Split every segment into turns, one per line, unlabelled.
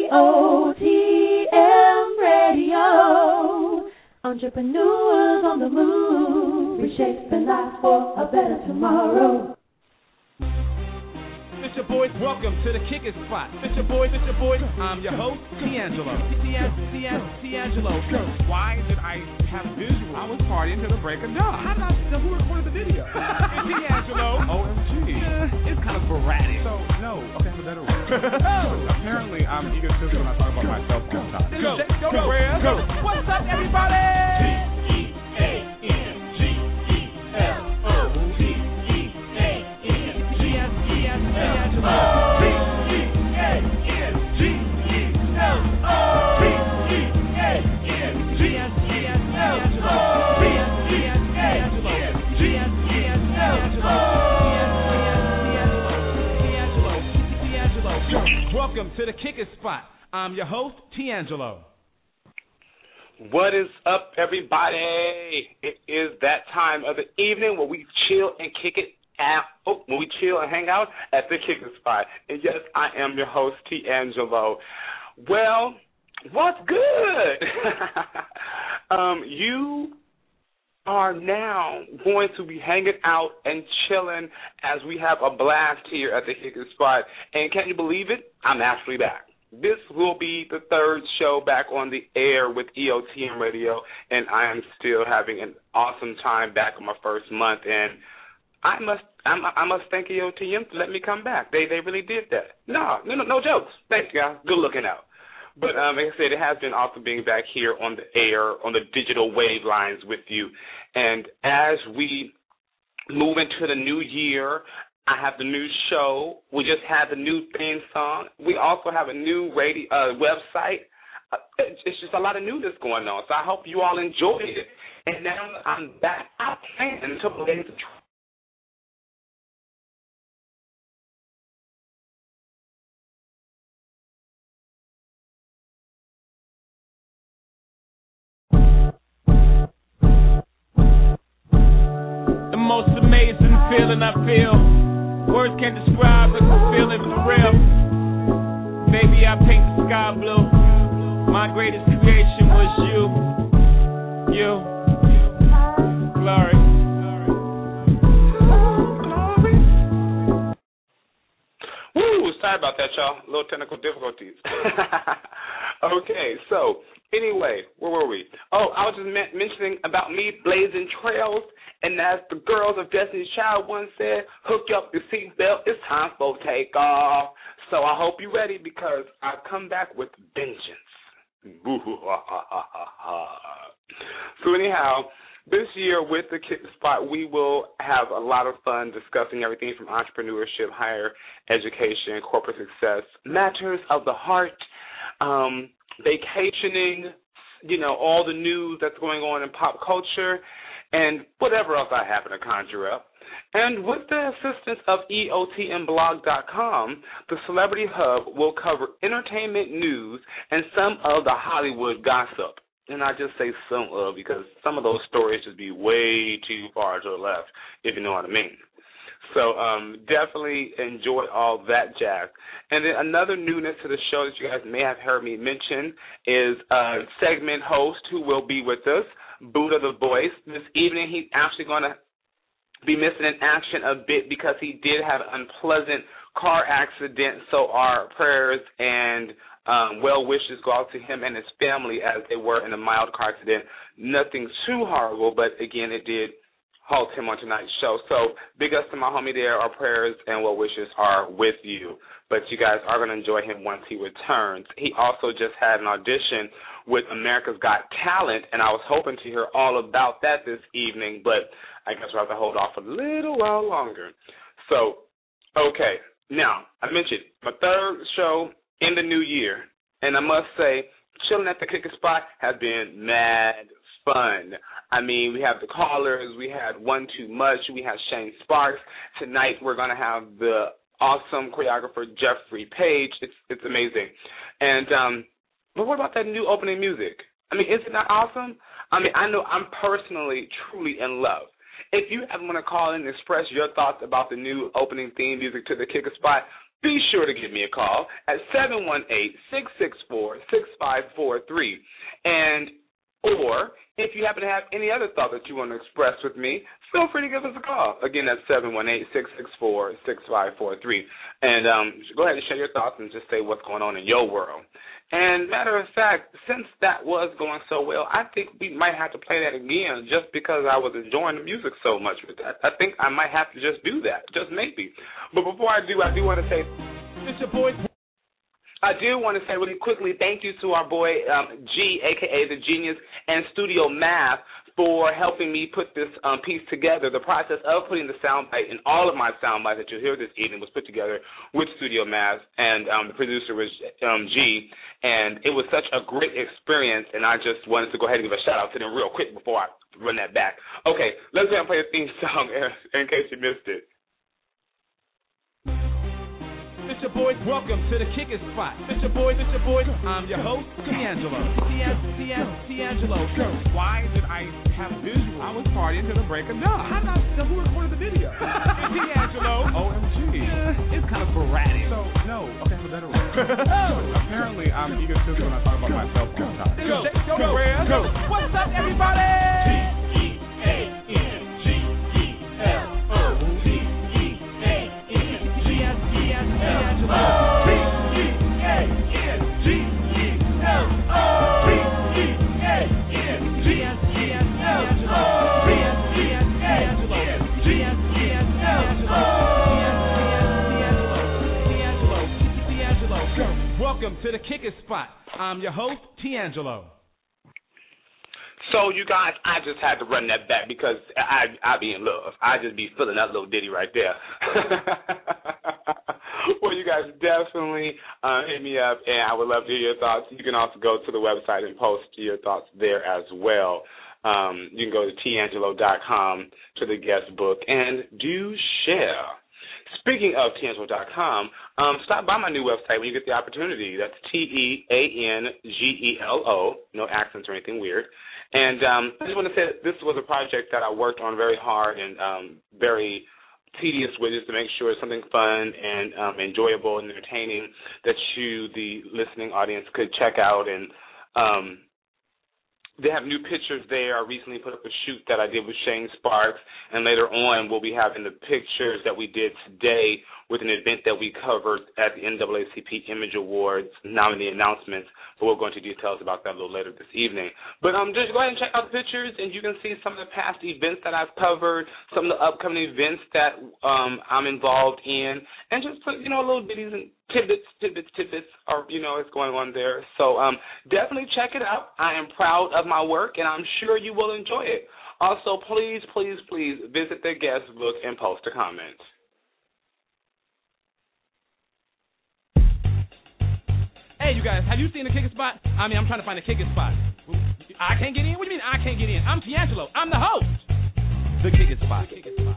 EOTM Radio. Entrepreneurs on the move, reshaping life for a better tomorrow.
Mr. Boyd, welcome to the Kick It Spot. Mr. Boyd, I'm your host, D'Angelo. D'Angelo. Why did I have visuals? I was partying to the break of dawn. How did I know who recorded the video? It's D'Angelo. OMG. It's kind of sporadic. So, no. Okay, I have a better one. Apparently, I'm egotistical when I talk about myself all the time. Go. What's up, everybody? Welcome to the Kick It Spot. I'm your host, D'Angelo.
What is up, everybody? It is that time of the evening where we chill and kick it out. When we chill and hang out at the Kick It Spot. And yes, I am your host, D'Angelo. Well, what's good? You are now going to be hanging out and chilling as we have a blast here at the Kick It Spot. And can you believe it? I'm actually back. This will be the third show back on the air with EOTM Radio, and I am still having an awesome time back in my first month. And I must thank EOTM for letting me come back. They really did that. No jokes. Thanks, guys. Good looking out. But like I said, it has been awesome being back here on the air, on the digital wave lines with you. And as we move into the new year, I have the new show. We just had the new theme song. We also have a new radio website. It's just a lot of newness going on. So I hope you all enjoyed it. And now I'm back. I plan to play the
most amazing feeling I feel. Words can't describe the feeling for real. Baby, I paint the sky blue. My greatest creation was you. Glory.
Woo, sorry about that, y'all. A little technical difficulties. Okay, so anyway, where were we? Oh, I was just mentioning about me blazing trails. And as the girls of Destiny's Child once said, hook up your seatbelt, it's time for takeoff. So I hope you're ready because I've come back with vengeance. So anyhow, this year with the Kick Spot, we will have a lot of fun discussing everything from entrepreneurship, higher education, corporate success, matters of the heart, vacationing, all the news that's going on in pop culture, and whatever else I happen to conjure up. And with the assistance of EOTMblog.com, the Celebrity Hub will cover entertainment news and some of the Hollywood gossip. And I just say some of because some of those stories just be way too far to the left, if you know what I mean. So definitely enjoy all that jazz. And then another newness to the show that you guys may have heard me mention is a segment host who will be with us, Buddha the Voice. This evening he's actually going to be missing in action a bit because he did have an unpleasant car accident. So our prayers and well wishes go out to him and his family as they were in a mild car accident. Nothing too horrible, but again, it did halt him on tonight's show. So big ups to my homie there. Our prayers and well wishes are with you. But you guys are going to enjoy him once he returns. He also just had an audition with America's Got Talent, and I was hoping to hear all about that this evening, but I guess we'll have to hold off a little while longer. So, okay. Now, I mentioned my third show in the new year, and I must say, chilling at the Kick It Spot has been mad fun. I mean, we have the callers, we had One Too Much, we have Shane Sparks. Tonight we're going to have the awesome choreographer Jeffrey Page. It's amazing. And but what about that new opening music? I mean, isn't that awesome? I mean, I know I'm personally truly in love. If you ever want to call in and express your thoughts about the new opening theme music to the Kick It Spot, be sure to give me a call at 718-664-6543. Or if you happen to have any other thought that you want to express with me, feel free to give us a call. Again, that's 718-664-6543. And go ahead and share your thoughts and just say what's going on in your world. And matter of fact, since that was going so well, I think we might have to play that again just because I was enjoying the music so much with that. I think I might have to just do that, just maybe. But before I do want to say,
it's your boy.
I do want to say really quickly thank you to our boy G, a.k.a. The Genius, and Studio Math for helping me put this piece together. The process of putting the soundbite, and all of my soundbites that you'll hear this evening was put together with Studio Math, and the producer was G, and it was such a great experience, and I just wanted to go ahead and give a shout-out to them real quick before I run that back. Okay, let's go ahead and play the theme song in case you missed it.
It's your boy, welcome to the Kick It Spot. It's your boy, I'm your host, D'Angelo. D'Angelo. Why did I have visual? I was partying to the break of dawn. How not? Who recorded the video? D'Angelo.
OMG.
Yeah, it's kind of sporadic.
So, no. Okay, so better one. Apparently, I'm egotistical when I talk about myself all the time.
Go. What's up, everybody? D'Angelo. Welcome to the Kick It Spot. I'm your host, D'Angelo.
So, you guys, I just had to run that back because I be in love. I just be feeling that little ditty right there. Well, you guys definitely hit me up, and I would love to hear your thoughts. You can also go to the website and post your thoughts there as well. You can go to T'Angelo.com to the guest book and do share. Speaking of T'Angelo.com, stop by my new website when you get the opportunity. That's T'Angelo, no accents or anything weird. And I just want to say that this was a project that I worked on very hard and very tedious with, just to make sure it's something fun and enjoyable and entertaining that you, the listening audience, could check out. And they have new pictures there. I recently put up a shoot that I did with Shane Sparks, and later on we'll be having the pictures that we did today with an event that we covered at the NAACP Image Awards, nominee announcements, but we'll go into details about that a little later this evening. But just go ahead and check out the pictures, and you can see some of the past events that I've covered, some of the upcoming events that I'm involved in, and just put, little ditties and tidbits, or, it's going on there. So definitely check it out. I am proud of my work, and I'm sure you will enjoy it. Also, please visit the guest book and post a comment.
Hey, you guys, have you seen the Kick It Spot? I'm trying to find the Kick It Spot. I can't get in? What do you mean I can't get in? I'm D'Angelo. I'm the host. The Kick It Spot.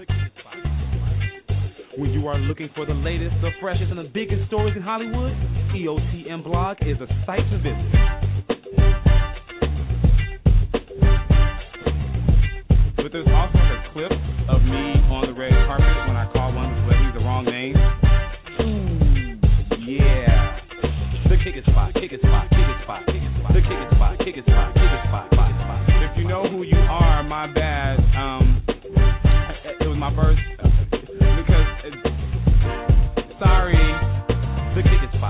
When you are looking for the latest, the freshest, and the biggest stories in Hollywood, EOTM Blog is a site to visit.
But there's also a clip of me on the red carpet when I call one of the celebrities the wrong name. Yeah. The Kick It Spot. If you know who you are, my bad. It was my first. Sorry. The Kick It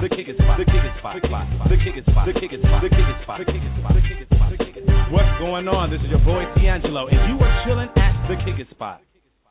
Spot. What's going on? This is your boy D'Angelo, and you are chilling at the Kick It Spot.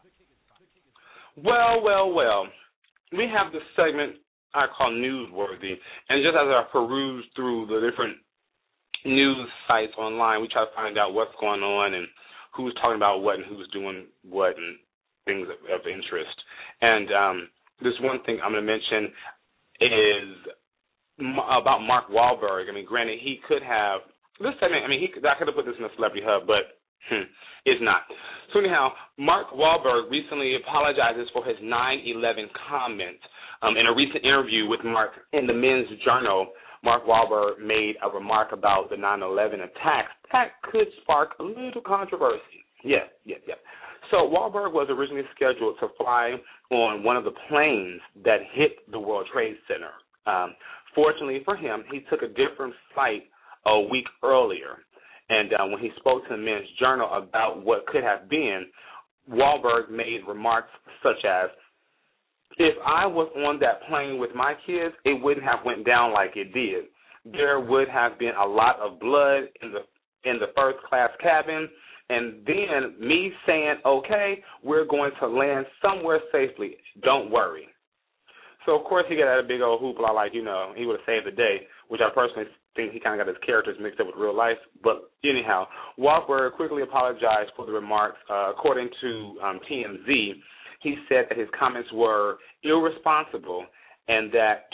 Well. We have this segment I call Newsworthy, and just as I peruse through the different news sites online, we try to find out what's going on and who's talking about what and who's doing what and things of interest. And this one thing I'm going to mention is about Mark Wahlberg. Granted, he could have this segment. I could have put this in a celebrity hub, but it's not. So anyhow, Mark Wahlberg recently apologizes for his 9/11 comments. In a recent interview with Mark in the Men's Journal, Mark Wahlberg made a remark about the 9/11 attacks that could spark a little controversy. Yeah. So Wahlberg was originally scheduled to fly on one of the planes that hit the World Trade Center. Fortunately for him, he took a different flight a week earlier. And when he spoke to the Men's Journal about what could have been, Wahlberg made remarks such as, if I was on that plane with my kids, it wouldn't have went down like it did. There would have been a lot of blood in the first class cabin, and then me saying, okay, we're going to land somewhere safely. Don't worry. So, of course, he got a big old hoopla like, he would have saved the day, which I personally think he kind of got his characters mixed up with real life. But anyhow, Wahlberg quickly apologized for the remarks. According to TMZ, he said that his comments were irresponsible and that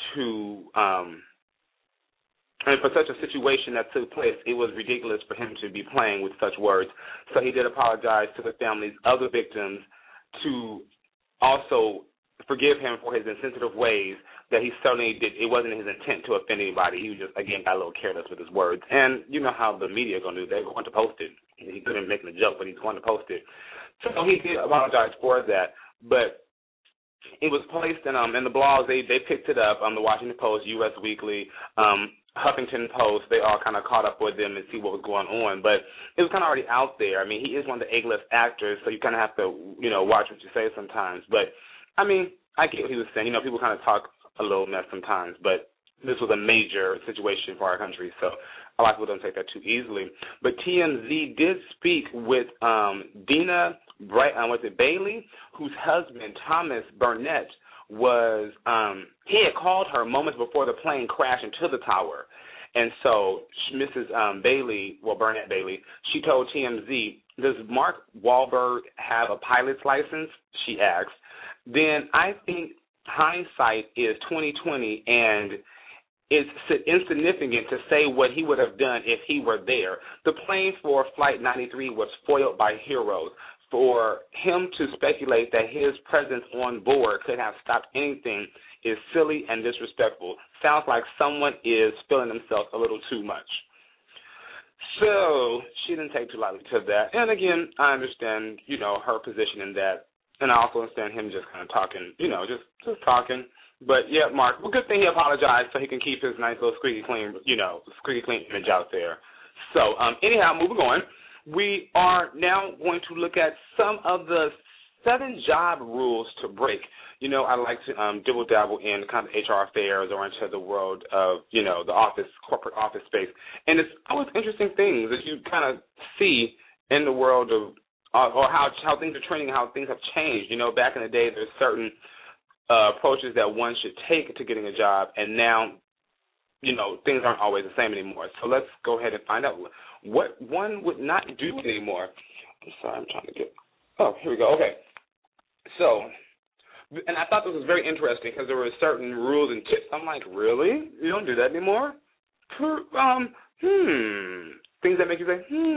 and for such a situation that took place, it was ridiculous for him to be playing with such words. So he did apologize to the families of the victims, to also forgive him for his insensitive ways, that he certainly did. It wasn't his intent to offend anybody. He was just, again, got a little careless with his words. And you know how the media are going to do. They're going to post it. He couldn't make a joke, but he's going to post it. So he did apologize for that. But it was placed in the blogs. They picked it up. The Washington Post, U.S. Weekly, Huffington Post, they all kind of caught up with them and see what was going on. But it was kind of already out there. I mean, he is one of the A-list actors, so you kind of have to, watch what you say sometimes. But, I mean, I get what he was saying. People kind of talk a little mess sometimes, but this was a major situation for our country, so a lot of people don't take that too easily. But TMZ did speak with Dina Bailey, whose husband, Thomas Burnett, was he had called her moments before the plane crashed into the tower. And so Mrs. Burnett Bailey, she told TMZ, does Mark Wahlberg have a pilot's license? She asked. Then I think hindsight is 20/20, and it's insignificant to say what he would have done if he were there. The plane for Flight 93 was foiled by heroes. For him to speculate that his presence on board could have stopped anything is silly and disrespectful. Sounds like someone is feeling themselves a little too much. So she didn't take too lightly to that. And again, I understand, her position in that. And I also understand him just kind of talking, just talking. But, yeah, Mark, well, good thing he apologized so he can keep his nice little squeaky clean image out there. So, anyhow, moving on. We are now going to look at some of the 7 job rules to break. I like to dibble-dabble in kind of HR affairs or into the world of, the corporate office space. And it's always interesting things that you kind of see in the world of, or how things are trending, how things have changed. Back in the day, there's certain approaches that one should take to getting a job, and now, things aren't always the same anymore. So let's go ahead and find out what one would not do anymore. I'm sorry, I'm trying to get, here we go. Okay. So, and I thought this was very interesting because there were certain rules and tips. I'm like, really? You don't do that anymore? Things that make you say,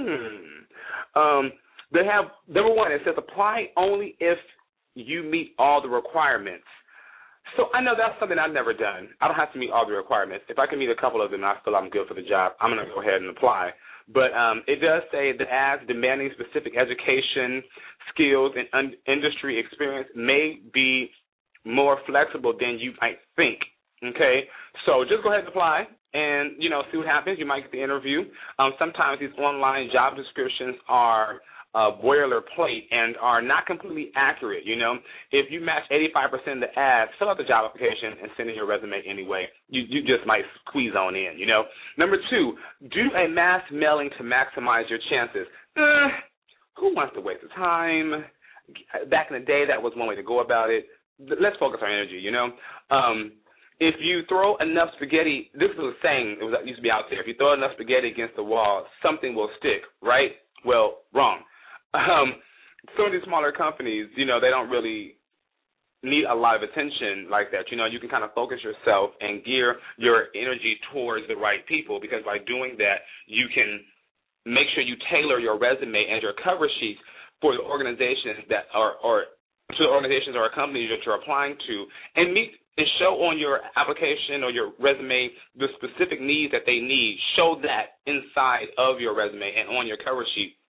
They have, number one, it says apply only if you meet all the requirements. So I know that's something I've never done. I don't have to meet all the requirements. If I can meet a couple of them and I feel I'm good for the job, I'm going to go ahead and apply. But it does say that ads demanding specific education, skills, and industry experience may be more flexible than you might think, okay? So just go ahead and apply and, see what happens. You might get the interview. Sometimes these online job descriptions are boilerplate and are not completely accurate, If you match 85% of the ads, fill out the job application and send in your resume anyway. You just might squeeze on in, Number 2, do a mass mailing to maximize your chances. Who wants to waste the time? Back in the day, that was one way to go about it. Let's focus our energy, If you throw enough spaghetti, this is a saying, it used to be out there, if you throw enough spaghetti against the wall, something will stick, right? Well, wrong. Some of these smaller companies, they don't really need a lot of attention like that. You can kind of focus yourself and gear your energy towards the right people, because by doing that, you can make sure you tailor your resume and your cover sheets for the organizations that are, or to the organizations or companies that you're applying to, and meet and show on your application or your resume the specific needs that they need. Show that inside of your resume and on your cover sheet.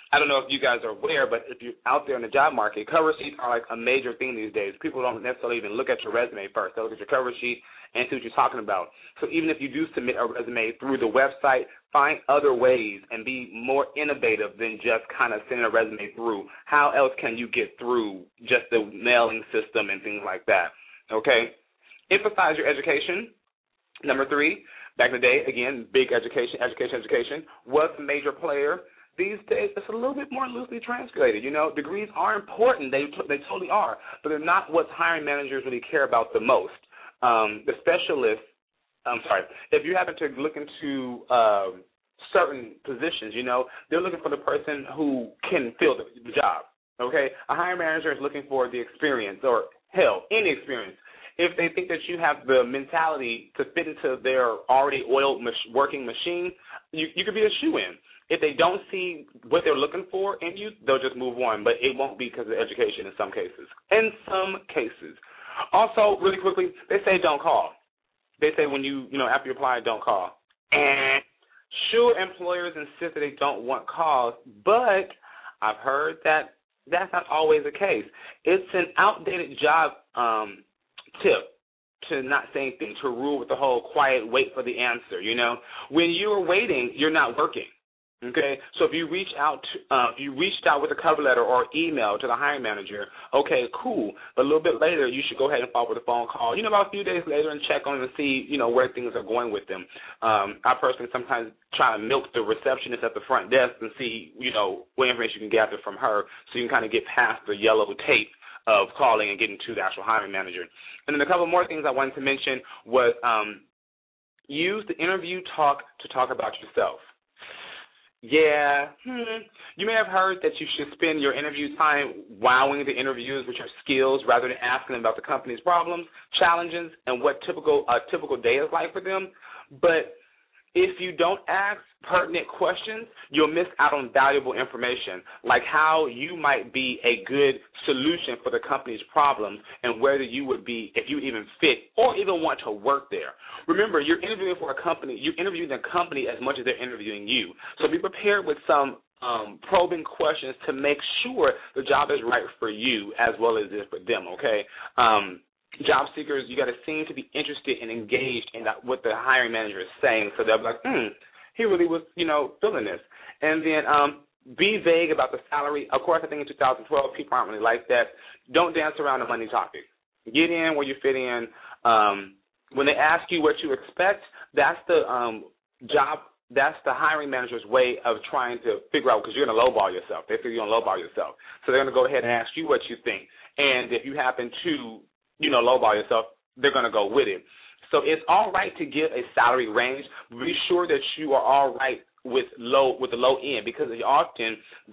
I don't know if you guys are aware, but if you're out there in the job market, cover sheets are like a major thing these days. People don't necessarily even look at your resume first. They'll look at your cover sheet and see what you're talking about. So even if you do submit a resume through the website, find other ways and be more innovative than just kind of sending a resume through. How else can you get through just the mailing system and things like that? Okay? Emphasize your education. Number 3, back in the day, again, big education was a major player. These days, it's a little bit more loosely translated. You know, degrees are important. They totally are, but they're not what hiring managers really care about the most. The specialists, if you happen to look into certain positions, you know, they're looking for the person who can fill the job, okay? A hiring manager is looking for the experience or, hell, any experience. If they think that you have the mentality to fit into their already oiled working machine, you could be a shoo-in. If they don't see what they're looking for in you, they'll just move on, but it won't be because of education in some cases. In some cases. Also, really quickly, they say don't call. They say when you after you apply, don't call. And sure, employers insist that they don't want calls, but I've heard that that's not always the case. It's an outdated job tip to not say anything, to rule with the whole quiet wait for the answer, you know. When you're waiting, you're not working. Okay, so if you reached out with a cover letter or email to the hiring manager, okay, cool. But a little bit later, you should go ahead and follow with a phone call. About a few days later, and check on them and see, where things are going with them. I personally sometimes try to milk the receptionist at the front desk and see, what information you can gather from her, so you can kind of get past the yellow tape of calling and getting to the actual hiring manager. And then a couple more things I wanted to mention was use the interview talk to talk about yourself. Yeah, you may have heard that you should spend your interview time wowing the interviewers with your skills rather than asking them about the company's problems, challenges, and what a typical day is like for them. But if you don't ask pertinent questions, you'll miss out on valuable information, like how you might be a good solution for the company's problems and whether you would be, if you even fit or even want to work there. Remember, you're interviewing for a company. You're interviewing the company as much as they're interviewing you. So be prepared with some probing questions to make sure the job is right for you as well as it is for them, okay? Job seekers, you got to seem to be interested and engaged in what the hiring manager is saying, so they'll be like, he really was, feeling this. And then be vague about the salary. Of course, I think in 2012, people aren't really like that. Don't dance around the money topic. Get in where you fit in. When they ask you what you expect, that's the that's the hiring manager's way of trying to figure out, because you're going to lowball yourself. They figure you're going to lowball yourself. So they're going to go ahead and ask you what you think. And if you happen to lowball yourself, they're going to go with it. So it's all right to give a salary range. Be sure that you are all right with the low end, because often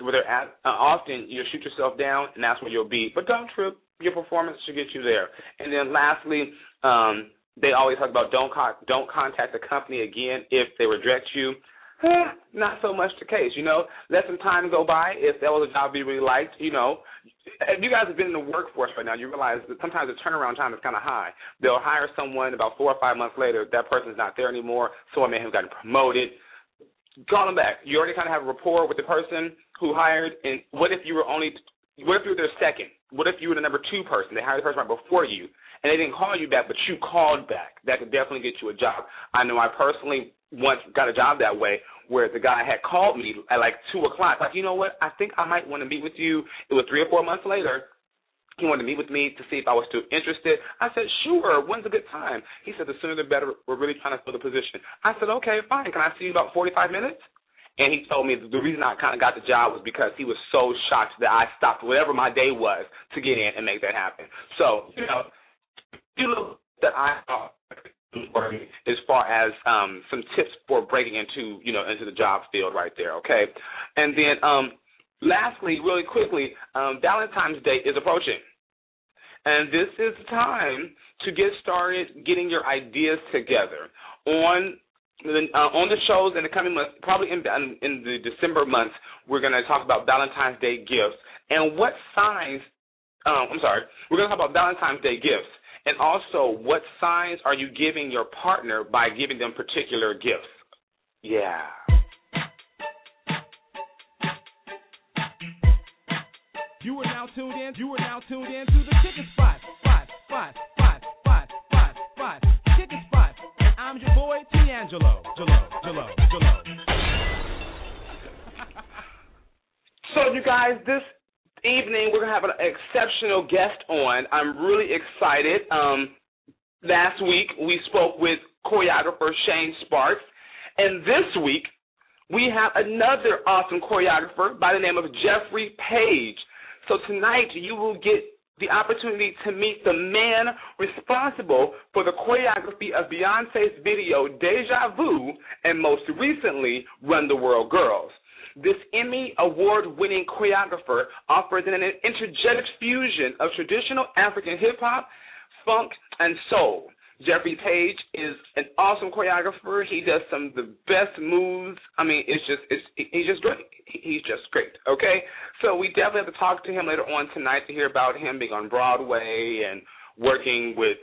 you'll shoot yourself down, and that's where you'll be. But don't trip. Your performance should get you there. And then lastly, they always talk about don't contact the company again if they reject you. Not so much the case, Let some time go by. If that was a job you really liked, if you guys have been in the workforce right now, you realize that sometimes the turnaround time is kind of high. They'll hire someone about 4 or 5 months later. That person's not there anymore. Someone may have gotten promoted. Call them back. You already kind of have a rapport with the person who hired. And what if you were their second? What if you were the number 2 person? They hired the person right before you, and they didn't call you back, but you called back. That could definitely get you a job. I know I personally once got a job that way, where the guy had called me at like 2 o'clock. Like, you know what? I think I might want to meet with you. It was 3 or 4 months later. He wanted to meet with me to see if I was still interested. I said, sure, when's a good time? He said, the sooner the better. We're really trying to fill the position. I said, okay, fine. Can I see you about 45 minutes? And he told me the reason I kind of got the job was because he was so shocked that I stopped whatever my day was to get in and make that happen. So, you look that I as far as some tips for breaking into the job field right there, okay? And then lastly, really quickly, Valentine's Day is approaching. And this is the time to get started getting your ideas together. On the shows in the coming months, probably in the December months, we're going to talk about Valentine's Day gifts and what signs, we're going to talk about Valentine's Day gifts. And also, what signs are you giving your partner by giving them particular gifts? Yeah.
You are now tuned in to the Kicking Spot. Kicking Spot. And I'm your boy, D'Angelo. Jello.
So, you guys, this evening we're going to have an exceptional guest on. I'm really excited. Last week we spoke with choreographer Shane Sparks, and this week we have another awesome choreographer by the name of Jeffrey Page. So tonight you will get the opportunity to meet the man responsible for the choreography of Beyonce's video Deja Vu and most recently Run the World Girls. This Emmy award-winning choreographer offers an intergetic fusion of traditional African hip-hop, funk, and soul. Jeffrey Page is an awesome choreographer. He does some of the best moves. I mean, he's just great. He's just great, okay? So we definitely have to talk to him later on tonight to hear about him being on Broadway and working with,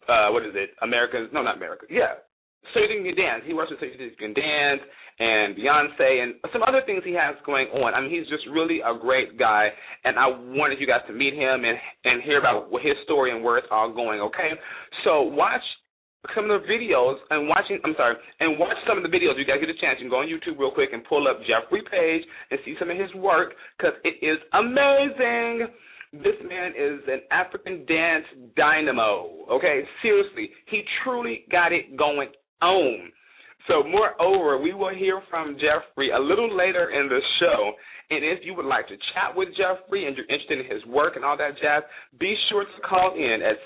So You Think You Can Dance. He works with So You Think You Can Dance and Beyonce and some other things he has going on. I mean, he's just really a great guy, and I wanted you guys to meet him and hear about his story and where it's all going, okay? So watch some of the videos and watch some of the videos. You guys get a chance. You can go on YouTube real quick and pull up Jeffrey Page and see some of his work because it is amazing. This man is an African dance dynamo, okay? Seriously, he truly got it going on. So, moreover, we will hear from Jeffrey a little later in the show. And if you would like to chat with Jeffrey and you're interested in his work and all that jazz, be sure to call in at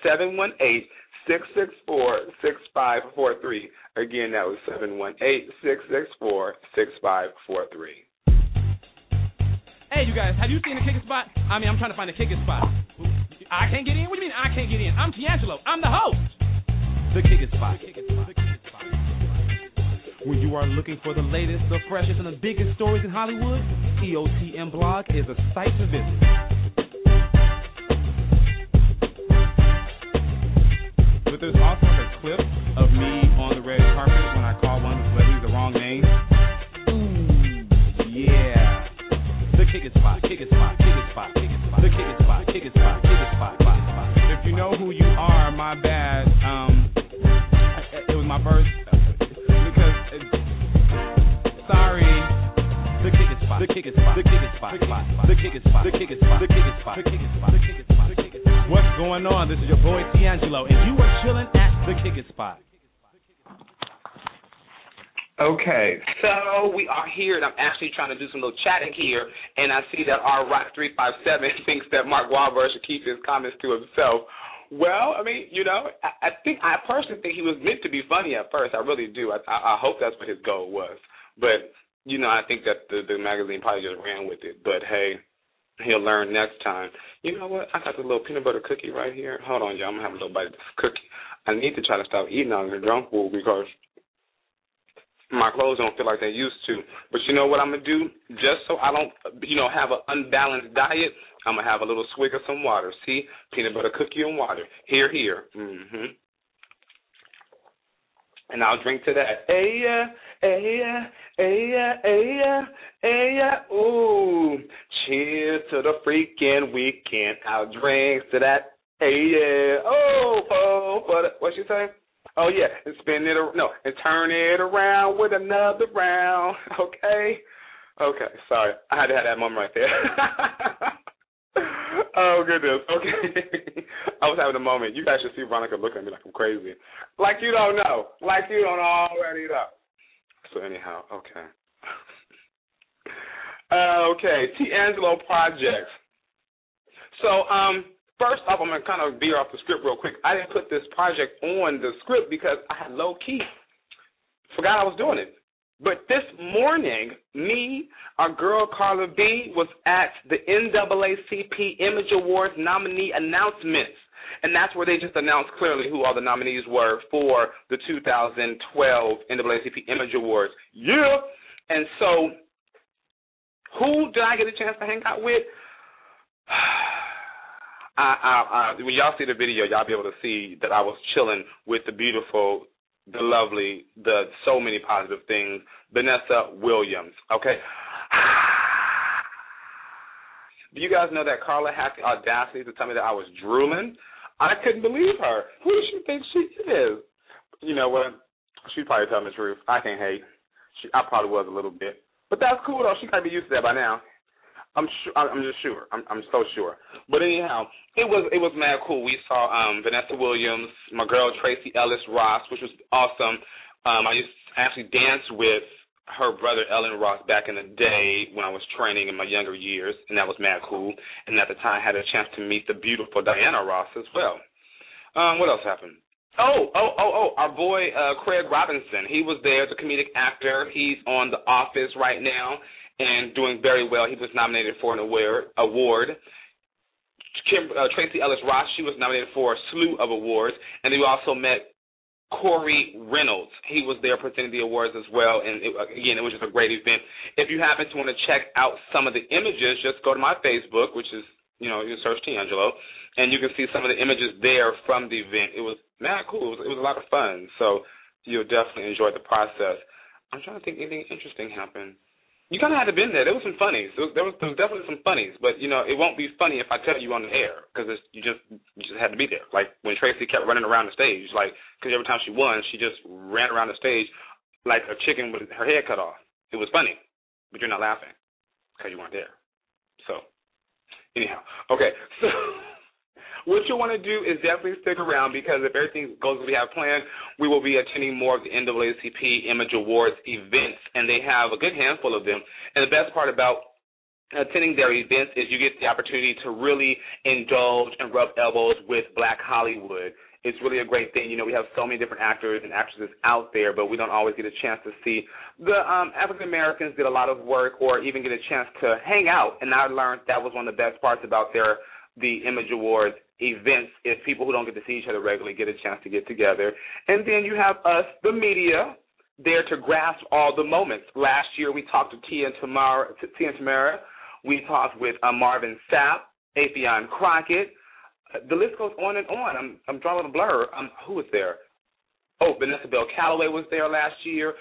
718-664-6543. Again, that was 718-664-6543.
Hey, you guys, have you seen the Kicking Spot? I mean, I'm trying to find the Kicking Spot. I can't get in? What do you mean I can't get in? I'm D'Angelo. I'm the host. The Kicking Spot. When you are looking for the latest, the freshest, and the biggest stories in Hollywood, EOTM Blog is a site to visit. But there's also a clip of me on the red carpet when I call one of the celebrities the wrong name. Ooh, yeah. The Kicking Spot. The Kicking Spot. If you know who you are, my bad. It was my birth. Sorry. The Kicking Spot. What's going on? This is your boy D'Angelo, and you are chilling at the Kicking Spot.
Okay, so we are here, and I'm actually trying to do some little chatting here, and I see that our Rock357 thinks that Mark Wahlberg should keep his comments to himself. Well, I mean, I personally think he was meant to be funny at first. I really do. I hope that's what his goal was. But, I think that the magazine probably just ran with it. But, hey, he'll learn next time. You know what? I got the little peanut butter cookie right here. Hold on, y'all. I'm going to have a little bite of this cookie. I need to try to stop eating on the junk food because my clothes don't feel like they used to. But you know what I'm going to do? Just so I don't, have an unbalanced diet, I'm going to have a little swig of some water. See? Peanut butter cookie and water. Here. Mm-hmm. And I'll drink to that. Ooh. Cheers to the freaking weekend. I'll drink to that. What you say? Oh, yeah, and and turn it around with another round, okay? Okay, sorry. I had to have that moment right there. Oh, goodness, okay. I was having a moment. You guys should see Veronica looking at me like I'm crazy. Like you don't know. Like you don't already know. So anyhow, okay. Okay, D'Angelo Projects. So, first off, I'm going to kind of veer off the script real quick. I didn't put this project on the script because I had low-key forgot I was doing it. But this morning, our girl Carla B was at the NAACP Image Awards nominee announcements. And that's where they just announced clearly who all the nominees were for the 2012 NAACP Image Awards. Yeah! And so, who did I get a chance to hang out with? When y'all see the video, y'all be able to see that I was chilling with the beautiful, the lovely, the so many positive things, Vanessa Williams, okay? Do you guys know that Carla had the audacity to tell me that I was drooling? I couldn't believe her. Who does she think she is? You know what? She'd probably tell me the truth. I can't hate. I probably was a little bit. But that's cool, though. She got to be used to that by now. I'm just sure. I'm so sure. But anyhow, it was mad cool. We saw Vanessa Williams, my girl Tracy Ellis Ross, which was awesome. I used to actually dance with her brother Ellen Ross back in the day when I was training in my younger years, and that was mad cool. And at the time, I had a chance to meet the beautiful Diana Ross as well. What else happened? Our boy Craig Robinson. He was there, the comedic actor. He's on The Office right now and doing very well. He was nominated for an award. Tracy Ellis Ross, she was nominated for a slew of awards. And then we also met Corey Reynolds. He was there presenting the awards as well. And, it was just a great event. If you happen to want to check out some of the images, just go to my Facebook, which is, you search Tiangelo, and you can see some of the images there from the event. It was mad cool. It was a lot of fun. So you'll definitely enjoy the process. I'm trying to think anything interesting happened. You kind of had to been there. There was some funnies. There was definitely some funnies, but it won't be funny if I tell you on the air because you just had to be there. Like when Tracy kept running around the stage, because every time she won, she just ran around the stage like a chicken with her head cut off. It was funny, but you're not laughing because you weren't there. So anyhow, okay. So what you want to do is definitely stick around because if everything goes as we have planned, we will be attending more of the NAACP Image Awards events, and they have a good handful of them. And the best part about attending their events is you get the opportunity to really indulge and rub elbows with Black Hollywood. It's really a great thing. We have so many different actors and actresses out there, but we don't always get a chance to see. The African Americans did a lot of work or even get a chance to hang out, and I learned that was one of the best parts about the Image Awards events is people who don't get to see each other regularly get a chance to get together. And then you have us, the media, there to grasp all the moments. Last year we talked to Tia and Tamara. We talked with Marvin Sapp, Afion Crockett. The list goes on and on. I'm drawing a blur. Who was there? Vanessa Bell Calloway was there last year.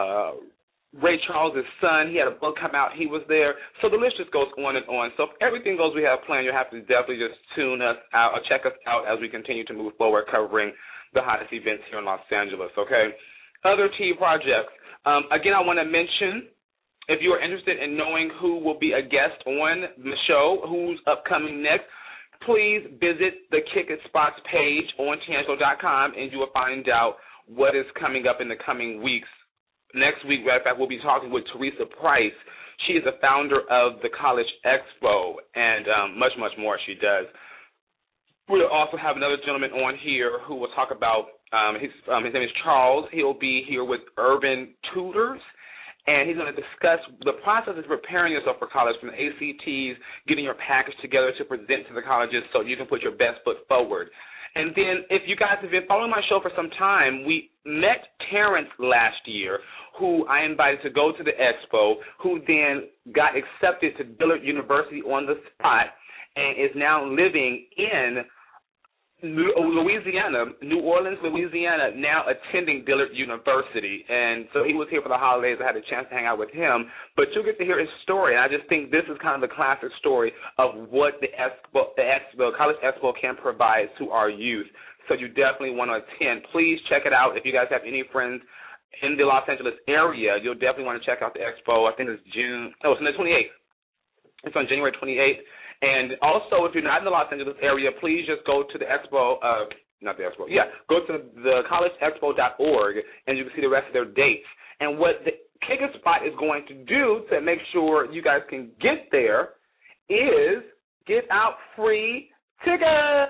Ray Charles' son, he had a book come out. He was there. So the list just goes on and on. So if everything goes we have planned, you'll have to definitely just tune us out or check us out as we continue to move forward covering the hottest events here in Los Angeles, okay? Other key projects. Again, I want to mention, if you are interested in knowing who will be a guest on the show, who's upcoming next, please visit the Kick It Spots page on Tiangelo.com, and you will find out what is coming up in the coming weeks. Next week, matter of fact, we'll be talking with Teresa Price. She is the founder of the College Expo and much, much more she does. We'll also have another gentleman on here who will talk about, his name is Charles. He'll be here with Urban Tutors, and he's going to discuss the process of preparing yourself for college, from the ACTs, getting your package together to present to the colleges so you can put your best foot forward. And then if you guys have been following my show for some time, we met Terrence last year, who I invited to go to the expo, who then got accepted to Dillard University on the spot and is now living in Louisiana, New Orleans, Louisiana, now attending Dillard University. And so he was here for the holidays. I had a chance to hang out with him. But you'll get to hear his story. And I just think this is kind of the classic story of what the College Expo can provide to our youth. So you definitely want to attend. Please check it out. If you guys have any friends in the Los Angeles area, you'll definitely want to check out the expo. I think it's it's on the 28th. It's on January 28th. And also, if you're not in the Los Angeles area, please just go to the expo, go to the collegeexpo.org, and you can see the rest of their dates. And what the Kick It Spot is going to do to make sure you guys can get there is give out free tickets.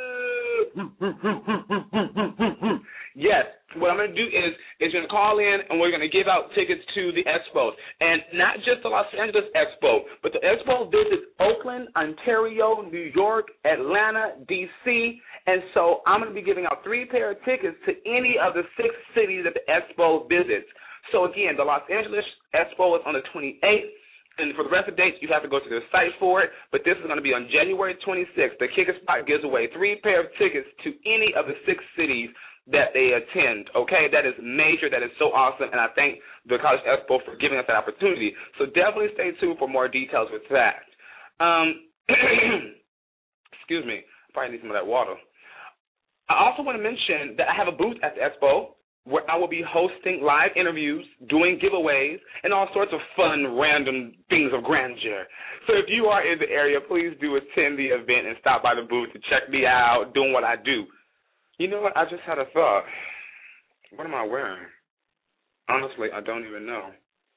Yes, what I'm going to do is going to call in, and we're going to give out tickets to the expos. And not just the Los Angeles Expo, but the expo visits Oakland, Ontario, New York, Atlanta, D.C., and so I'm going to be giving out 3 pair of tickets to any of the 6 cities that the expo visits. So, again, the Los Angeles Expo is on the 28th. And for the rest of the dates, you have to go to the site for it. But this is going to be on January 26th. The Kick It Spot gives away 3 pair of tickets to any of the 6 cities that they attend. Okay, that is major. That is so awesome. And I thank the College Expo for giving us that opportunity. So definitely stay tuned for more details with that. Excuse me. Probably need some of that water. I also want to mention that I have a booth at the expo where I will be hosting live interviews, doing giveaways, and all sorts of fun, random things of grandeur. So if you are in the area, please do attend the event and stop by the booth to check me out doing what I do. You know what? I just had a thought. What am I wearing? Honestly, I don't even know.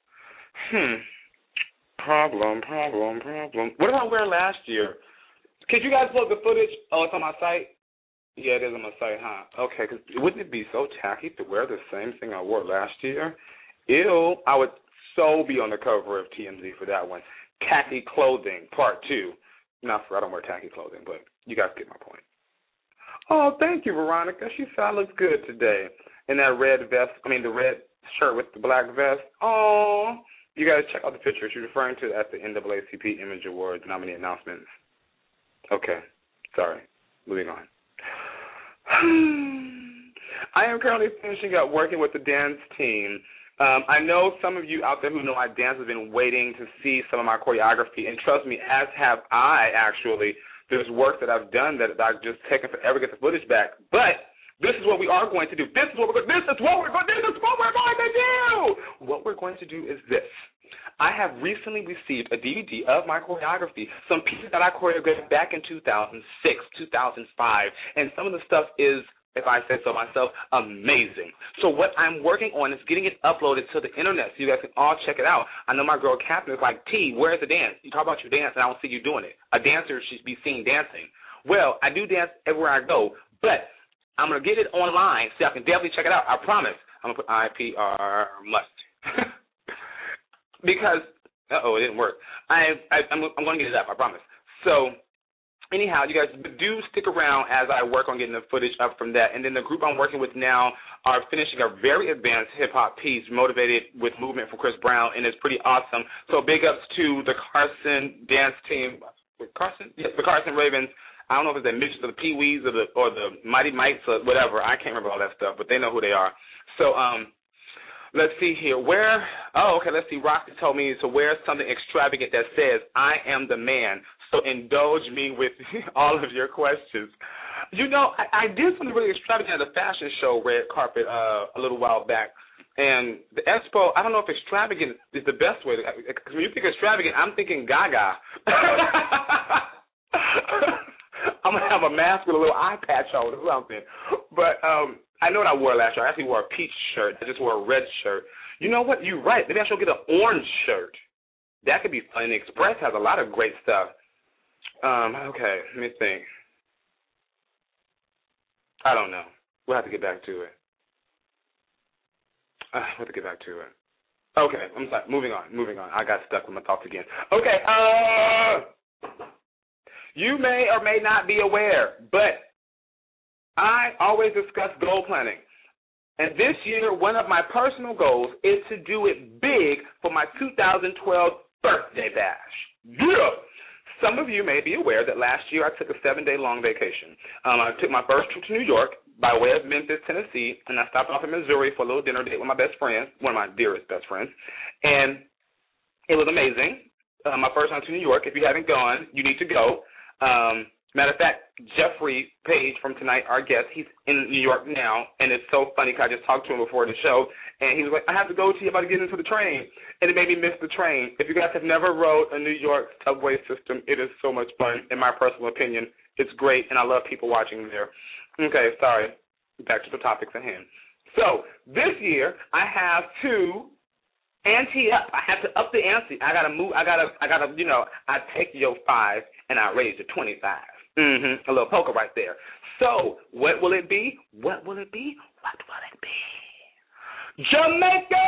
Problem. What did I wear last year? Could you guys look the footage? Oh, it's on my site? Yeah, it is on my site, huh? Okay, because wouldn't it be so tacky to wear the same thing I wore last year? Ew, I would so be on the cover of TMZ for that one. Tacky clothing, part 2. I don't wear tacky clothing, but you guys get my point. Oh, thank you, Veronica. She said I look good today in that red vest. The red shirt with the black vest. Oh, you guys check out the picture. She's referring to at the NAACP Image Awards nominee announcements. Okay, sorry. Moving on. I am currently finishing up working with the dance team. I know some of you out there who know I dance have been waiting to see some of my choreography, and trust me, as have I, actually. There's work that I've done that I've just taken forever to get the footage back. But this is what we are going to do. This is what we're going to do. What we're going to do is this. I have recently received a DVD of my choreography, some pieces that I choreographed back in 2006, 2005, and some of the stuff is, if I say so myself, amazing. So what I'm working on is getting it uploaded to the internet so you guys can all check it out. I know my girl Catherine is like, T, where's the dance? You talk about your dance and I don't see you doing it. A dancer should be seen dancing. Well, I do dance everywhere I go, but I'm going to get it online so I can definitely check it out. I promise. I'm going to put IPR must. Because, it didn't work. I'm going to get it up, I promise. So, anyhow, you guys do stick around as I work on getting the footage up from that. And then the group I'm working with now are finishing a very advanced hip-hop piece motivated with movement from Chris Brown, and it's pretty awesome. So big ups to the Carson dance team. Carson? Yes, the Carson Ravens. I don't know if it's the Mitch or the Pee-wees or the Mighty Mites or whatever. I can't remember all that stuff, but they know who they are. So, let's see here. Let's see. Rocky told me to wear something extravagant that says, I am the man. So indulge me with all of your questions. You know, I did something really extravagant at a fashion show, Red Carpet, a little while back. And the expo, I don't know if extravagant is the best way. Because when you think extravagant, I'm thinking Gaga. I'm going to have a mask with a little eye patch on or something. But I know what I wore last year. I actually wore a peach shirt. I just wore a red shirt. You know what? You're right. Maybe I should get an orange shirt. That could be fun. The Express has a lot of great stuff. Okay, let me think. I don't know. We'll have to get back to it. Okay, I'm sorry. Moving on. I got stuck with my thoughts again. Okay, you may or may not be aware, but I always discuss goal planning. And this year, one of my personal goals is to do it big for my 2012 birthday bash. Yeah! Some of you may be aware that last year I took a 7-day long vacation. I took my first trip to New York by way of Memphis, Tennessee, and I stopped off in Missouri for a little dinner date with my best friend, one of my dearest best friends. And it was amazing. My first time to New York. If you haven't gone, you need to go. Matter of fact, Jeffrey Page from tonight, our guest, he's in New York now, and it's so funny because I just talked to him before the show, and he was like, I have to go to you about to get into the train, and it made me miss the train. If you guys have never rode a New York subway system, it is so much fun, in my personal opinion. It's great, and I love people watching there. Okay, sorry. Back to the topics at hand. So, this year, I have to ante up. I have to up the ante. I gotta move. I gotta. I take your 5 and I raise it 25. A little poker right there. So, what will it be? Jamaica!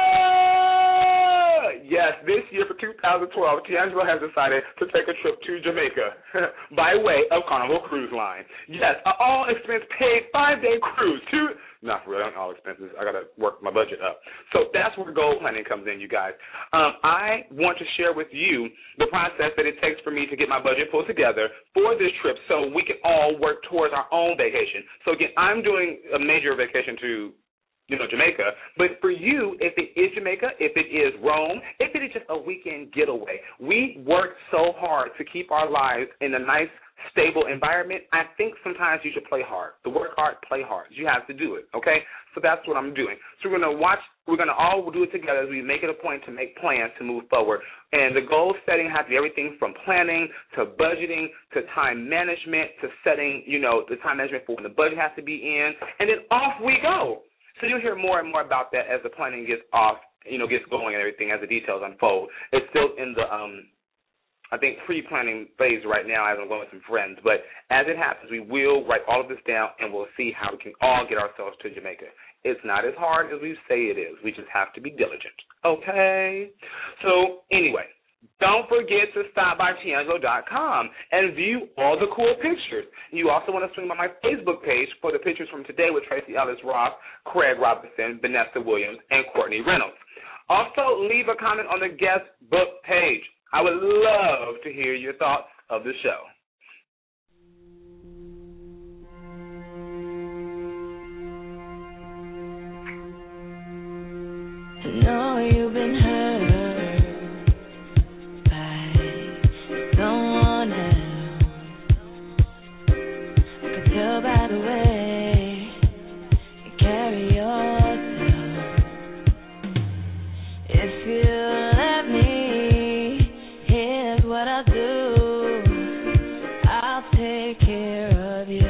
Yes, this year for 2012, Tiangelo has decided to take a trip to Jamaica by way of Carnival Cruise Line. Yes, an all-expense-paid 5-day cruise. Not for real, all expenses. I got to work my budget up. So that's where goal planning comes in, you guys. I want to share with you the process that it takes for me to get my budget pulled together for this trip so we can all work towards our own vacation. So, again, I'm doing a major vacation to Jamaica. But for you, if it is Jamaica, if it is Rome, if it is just a weekend getaway, we work so hard to keep our lives in a nice, stable environment. I think sometimes you should play hard. To work hard, play hard. You have to do it, okay? So that's what I'm doing. So we're going to all do it together as we make it a point to make plans to move forward. And the goal setting has to be everything from planning to budgeting to time management to setting, the time management for when the budget has to be in. And then off we go. So you'll hear more and more about that as the planning gets gets going and everything as the details unfold. It's still in the I think pre-planning phase right now as I'm going with some friends. But as it happens, we will write all of this down, and we'll see how we can all get ourselves to Jamaica. It's not as hard as we say it is. We just have to be diligent. Okay? So anyway, don't forget to stop by Tiangelo.com and view all the cool pictures. You also want to swing by my Facebook page for the pictures from today with Tracy Ellis Ross, Craig Robinson, Vanessa Williams, and Courtney Reynolds. Also, leave a comment on the guest book page. I would love to hear your thoughts of the show.
I know you've been hurt by someone else. I could tell by the way you carry yourself. If you let me, here's what I'll do. I'll take care of you.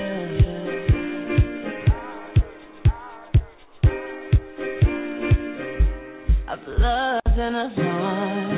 I've loved and I've lost.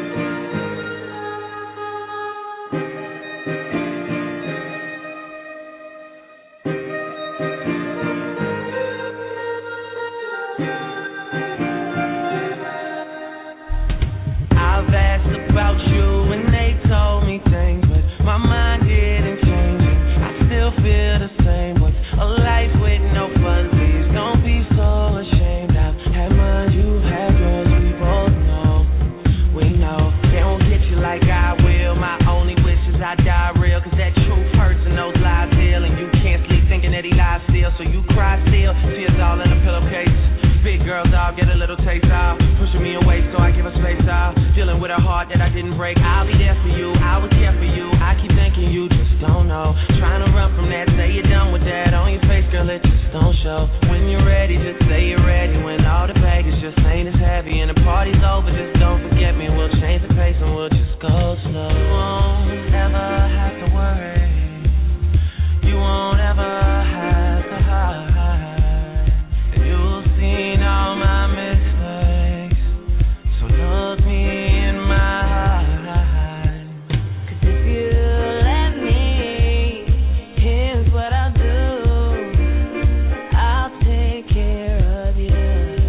I've asked about you and they told me things, but my mind didn't change it. I still feel the same. What's a life with no fun? Please don't be so ashamed. I've had mine, you've had yours. We both know, we know. They don't get you like I will. My only wish is I die real, cause that truth hurts and those lies heal. And you can't sleep thinking that he lies still, so you cry still. Tears all in a pillowcase. Big girl dog, get a little taste out. Pushing me away so I give her space out. Dealing with a heart that I didn't break. I'll be there for you, I will care for you. I keep thinking you just don't know. Trying to run from that, say you're done with that. On your face, girl, it just don't show. When you're ready, just say you're ready. When all the baggage just ain't as heavy and the party's over, just don't forget me. We'll change the pace and we'll just go slow. You won't ever have to worry. You won't ever have to hide. You'll see all my mistakes, so look me in my eyes. 'Cause if you let me, here's what I'll do. I'll take care of you.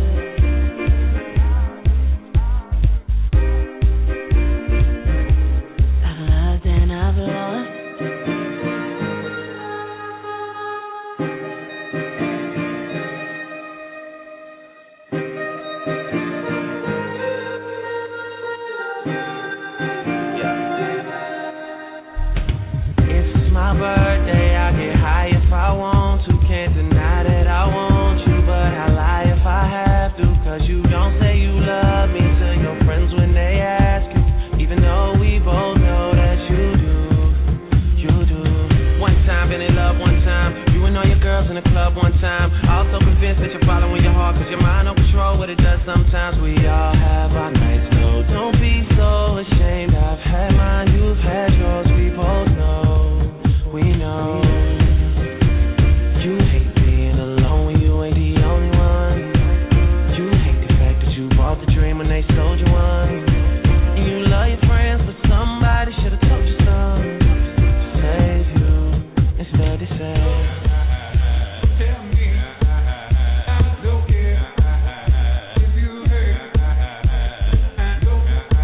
I've loved and I've lost. It's my birthday, I get high if I want to. Can't deny that I want you, but I lie if I have to. 'Cause you don't say you love me to your friends when they ask you, even though we both know that you do. One time, been in love one time. You and all your girls in the club one time. Also convinced that you're following your heart, 'cause your mind don't control what it does sometimes. We all have our nights, no, don't be so ashamed. I've had mine, you've had yours, we both know, we know. You hate being alone when you ain't the only one. You hate the fact that you bought the dream when they sold you one. And you love your friends, but somebody should've told you something to save you. Instead they say, tell me, I'm okay if you hurt.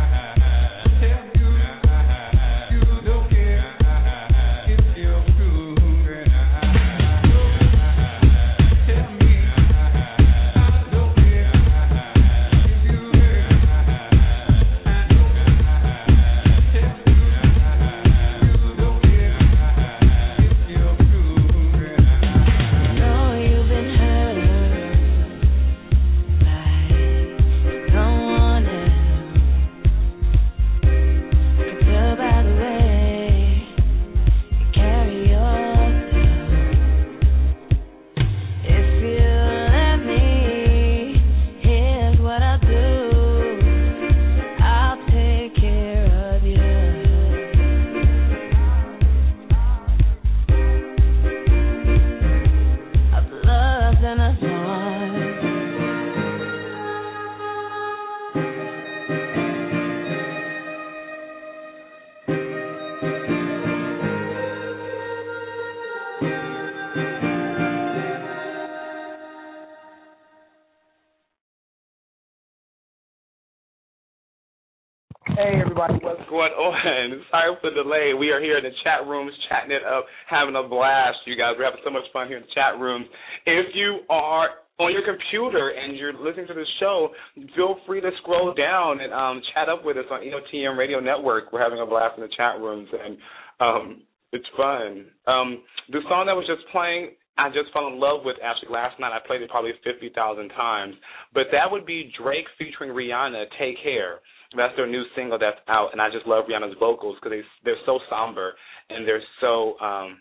Hey, everybody, what's going on? Sorry for the delay. We are here in the chat rooms, chatting it up, having a blast, you guys. We're having so much fun here in the chat rooms. If you are on your computer and you're listening to the show, feel free to scroll down and chat up with us on EOTM Radio Network. We're having a blast in the chat rooms, and it's fun. The song that was just playing, I just fell in love with actually last night. I played it probably 50,000 times. But that would be Drake featuring Rihanna, Take Care. That's their new single that's out, and I just love Rihanna's vocals because they're so somber and they're so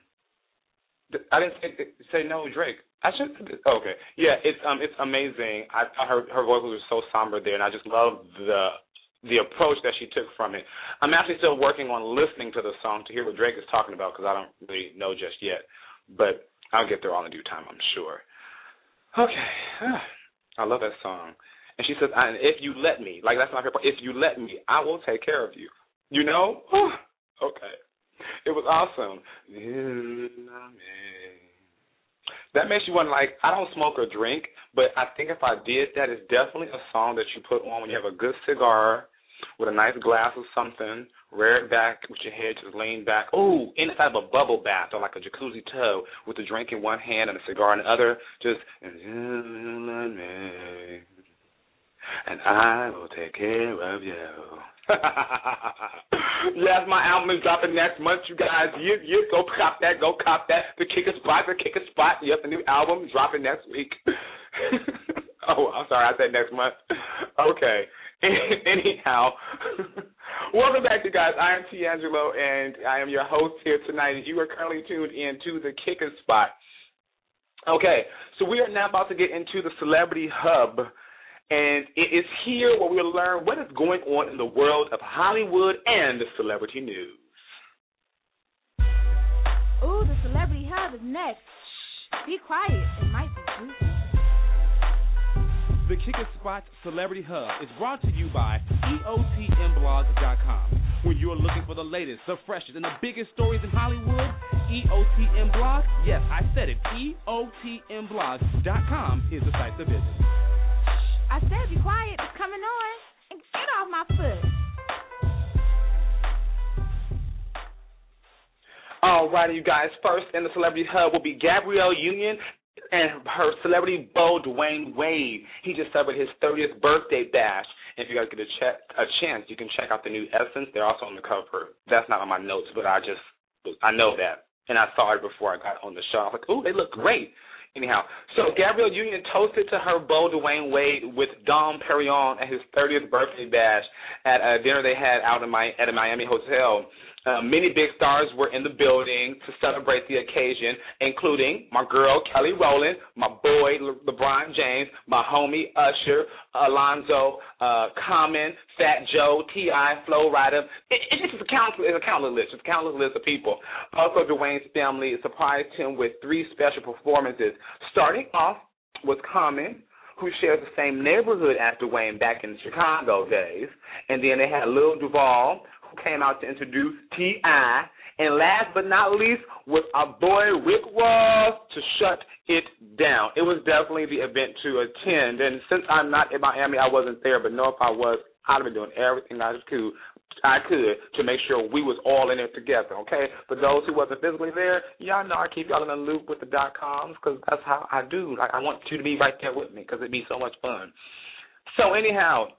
I didn't say no, Drake. I should. Okay, yeah, it's amazing. Her vocals are so somber there, and I just love the approach that she took from it. I'm actually still working on listening to the song to hear what Drake is talking about because I don't really know just yet, but I'll get there all in due time, I'm sure. Okay, I love that song. And she says, and if you let me, like that's my favorite part, if you let me, I will take care of you. You know? Okay. It was awesome. That makes you want to, like, I don't smoke or drink, but I think if I did that, it's definitely a song that you put on when you have a good cigar with a nice glass of something, rear it back with your head just laying back. Ooh, inside of a bubble bath or like a jacuzzi tub with the drink in one hand and a cigar in the other, just, and I will take care of you. Yes, my album is dropping next month, you guys. You go cop that, The Kick a Spot. Yep, the new album is dropping next week. Oh, I'm sorry, I said next month. Okay. Anyhow, welcome back, you guys. I am D'Angelo, and I am your host here tonight, and you are currently tuned in to The Kick a Spot. Okay, so we are now about to get into the Celebrity Hub. And it is here where we'll learn what is going on in the world of Hollywood and the celebrity news.
Ooh, the Celebrity Hub is next. Shh, be quiet. It might be juicy.
The Kick a Spot Celebrity Hub is brought to you by EOTMblog.com. When you're looking for the latest, the freshest, and the biggest stories in Hollywood, EOTM Blog, yes, I said it, EOTMblog.com is the site to visit.
I said be quiet. It's coming on. And get off my foot.
All righty, you guys. First in the Celebrity Hub will be Gabrielle Union and her celebrity beau, Dwayne Wade. He just celebrated his 30th birthday bash. And if you guys get a chance, you can check out the new Essence. They're also on the cover. That's not on my notes, but I know that. And I saw it before I got on the show. I was like, ooh, they look great. Anyhow, so Gabrielle Union toasted to her beau, Dwayne Wade, with Dom Perignon at his 30th birthday bash at a dinner they had out at a Miami hotel. Many big stars were in the building to celebrate the occasion, including my girl, Kelly Rowland, my boy, LeBron James, my homie, Usher, Alonzo, Common, Fat Joe, T.I., Flo Rida. It's a countless list of people. Also, Dwayne's family surprised him with 3 special performances, starting off with Common, who shares the same neighborhood as Dwayne back in the Chicago days. And then they had Lil Duval, who came out to introduce T.I., and last but not least was our boy Rick Ross to shut it down. It was definitely the event to attend, and since I'm not in Miami, I wasn't there, but no, if I was, I'd have been doing everything I could to make sure we was all in it together, okay? For those who wasn't physically there, y'all know I keep y'all in the loop with the .coms because that's how I do. Like, I want you to be right there with me because it'd be so much fun. So anyhow,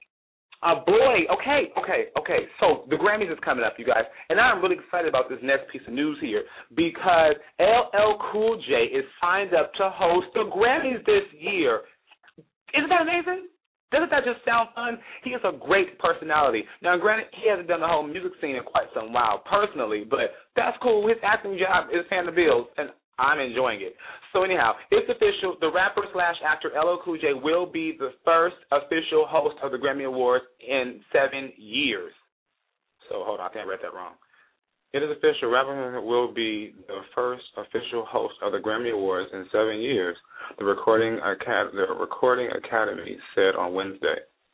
okay. So the Grammys is coming up, you guys, and I'm really excited about this next piece of news here because LL Cool J is signed up to host the Grammys this year. Isn't that amazing? Doesn't that just sound fun? He is a great personality. Now, granted, he hasn't done the whole music scene in quite some while personally, but that's cool. His acting job is paying the bills, and I'm enjoying it. So anyhow, it's official. The rapper/actor LL Cool J will be the first official host of the Grammy Awards in 7 years. So hold on, I think I read that wrong. It is official. Rapper will be the first official host of the Grammy Awards in 7 years, the Recording Academy said on Wednesday.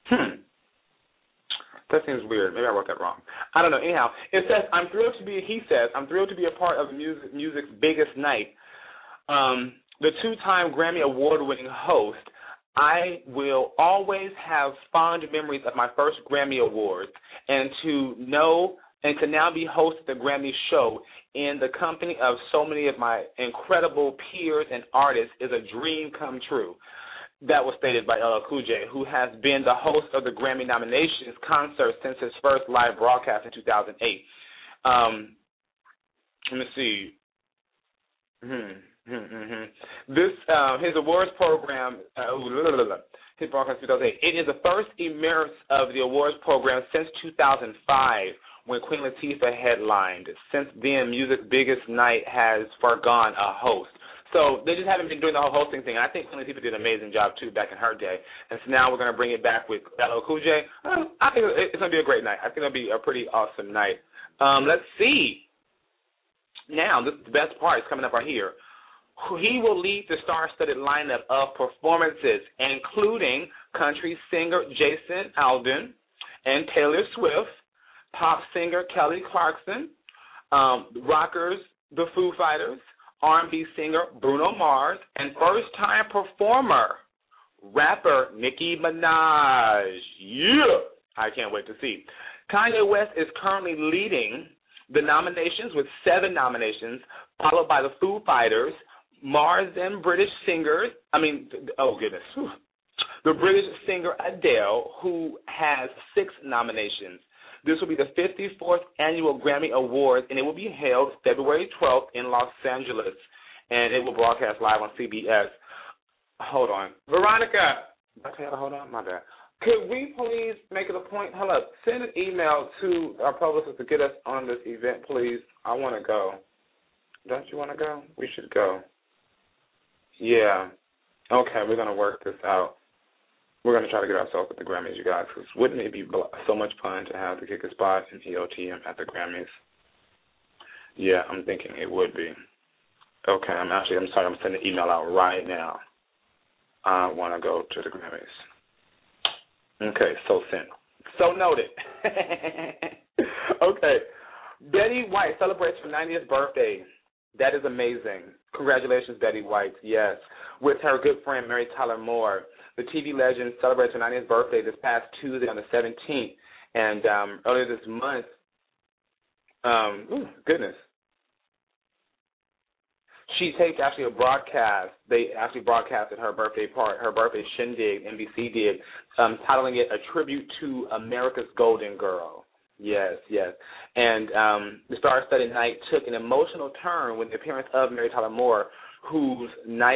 That seems weird. Maybe I wrote that wrong. I don't know. Anyhow, it says, I'm thrilled to be a part of music's biggest night. The 2-time Grammy Award-winning host I will always have fond memories of my first Grammy Awards, and to know and to now be host of the Grammy show in the company of so many of my incredible peers and artists is a dream come true. That was stated by LL Cool J, who has been the host of the Grammy nominations concert since his first live broadcast in 2008. Let me see. This his awards program. His broadcast in 2008. It is the first immerse of the awards program since 2005, when Queen Latifah headlined. Since then, music's biggest night has forgone a host. So they just haven't been doing the whole hosting thing. I think Queen Latifah did an amazing job, too, back in her day. And so now we're going to bring it back with LL Cool J. I think it's going to be a great night. I think it'll be a pretty awesome night. Let's see. Now, the best part is coming up right here. He will lead the star-studded lineup of performances, including country singer Jason Aldean and Taylor Swift, pop singer Kelly Clarkson, rockers the Foo Fighters, R&B singer Bruno Mars, and first-time performer, rapper Nicki Minaj. Yeah! I can't wait to see. Kanye West is currently leading the nominations with 7 nominations, followed by the Foo Fighters, Mars and British singers. The British singer Adele, who has 6 nominations. This will be the 54th annual Grammy Awards, and it will be held February 12th in Los Angeles, and it will broadcast live on CBS. Hold on. Veronica. Okay, hold on. My bad. Could we please make it a point? Hold up. Send an email to our publicist to get us on this event, please. I want to go. Don't you want to go? We should go. Yeah. Okay, we're going to work this out. We're going to try to get ourselves at the Grammys, you guys, because wouldn't it be so much fun to have the Kick a Spot and EOTM at the Grammys? Yeah, I'm thinking it would be. Okay, I'm sending an email out right now. I want to go to the Grammys. Okay, so sent. So noted. Okay. Betty White celebrates her 90th birthday. That is amazing. Congratulations, Betty White. Yes. With her good friend, Mary Tyler Moore. The TV legend celebrates her 90th birthday this past Tuesday on the 17th. And earlier this month, she taped actually a broadcast. They actually broadcasted her birthday shindig, NBC did, titling it A Tribute to America's Golden Girl. Yes, yes. And the star-studded night took an emotional turn with the appearance of Mary Tyler Moore, whose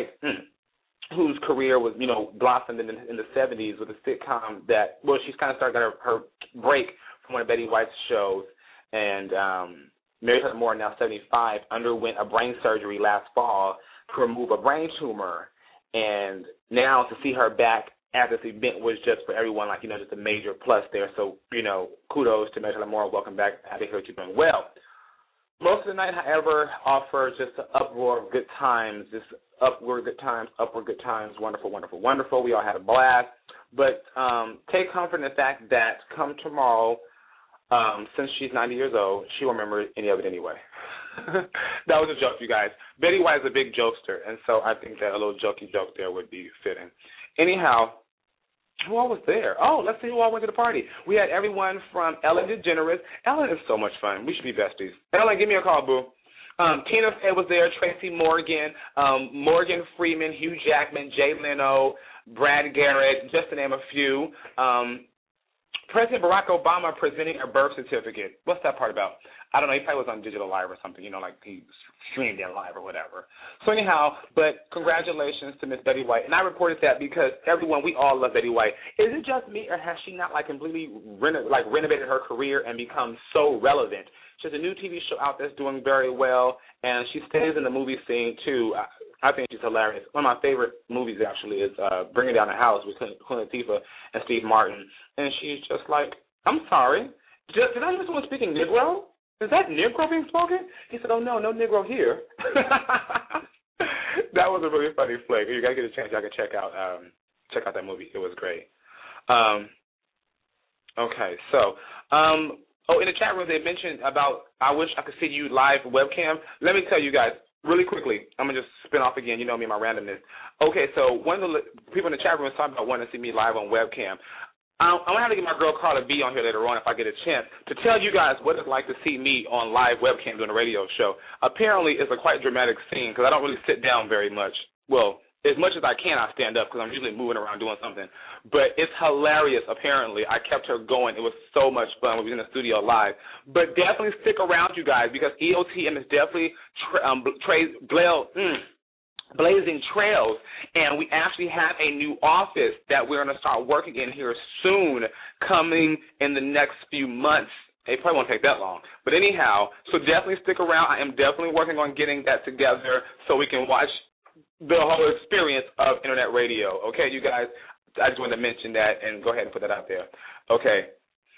career was, blossomed in the 70s with a sitcom that, she's kind of started her break from one of Betty White's shows. And Mary Tyler Moore, now 75, underwent a brain surgery last fall to remove a brain tumor. And now to see her back at this event was just for everyone, just a major plus there. So, kudos to Mary Tyler Moore. Welcome back. Happy to hear you're doing well. Most of the night, however, offered just an uproar of good times, upward good times, wonderful, wonderful, wonderful. We all had a blast. But take comfort in the fact that come tomorrow, since she's 90 years old, she won't remember any of it anyway. That was a joke, you guys. Betty White is a big jokester, and so I think that a little jokey joke there would be fitting. Anyhow, who all was there? Oh, let's see who all went to the party. We had everyone from Ellen DeGeneres. Ellen is so much fun. We should be besties. Ellen, give me a call, boo. Tina Fey was there, Tracy Morgan, Morgan Freeman, Hugh Jackman, Jay Leno, Brad Garrett, just to name a few. President Barack Obama presenting a birth certificate. What's that part about? I don't know. He probably was on Digital Live or something, he streamed in live or whatever. So anyhow, but congratulations to Miss Betty White. And I reported that because we all love Betty White. Is it just me, or has she not completely renovated her career and become so relevant? She has a new TV show out that's doing very well, and she stays in the movie scene too. I think she's hilarious. One of my favorite movies actually is Bringing Down the House with Queen Latifah and Steve Martin. And she's just like, I'm sorry, did I hear someone speaking Negro? Is that Negro being spoken? He said, oh, no Negro here. That was a really funny flick. You got to get a chance. Y'all can check out that movie. It was great. Okay, so, in the chat room they mentioned about I wish I could see you live webcam. Let me tell you guys, really quickly, I'm going to just spin off again. You know me and my randomness. Okay, so one of the people in the chat room is talking about wanting to see me live on webcam. I'm going to have to get my girl Carla B on here later on if I get a chance to tell you guys what it's like to see me on live webcam doing a radio show. Apparently, it's a quite dramatic scene because I don't really sit down very much. Well, as much as I can, I stand up because I'm usually moving around doing something. But it's hilarious, apparently. I kept her going. It was so much fun when we were in the studio live. But definitely stick around, you guys, because EOTM is definitely blazing trails, and we actually have a new office that we're going to start working in here soon, coming in the next few months. It probably won't take that long. But anyhow, so definitely stick around. I am definitely working on getting that together so we can watch the whole experience of Internet radio. Okay, you guys, I just wanted to mention that and go ahead and put that out there. Okay.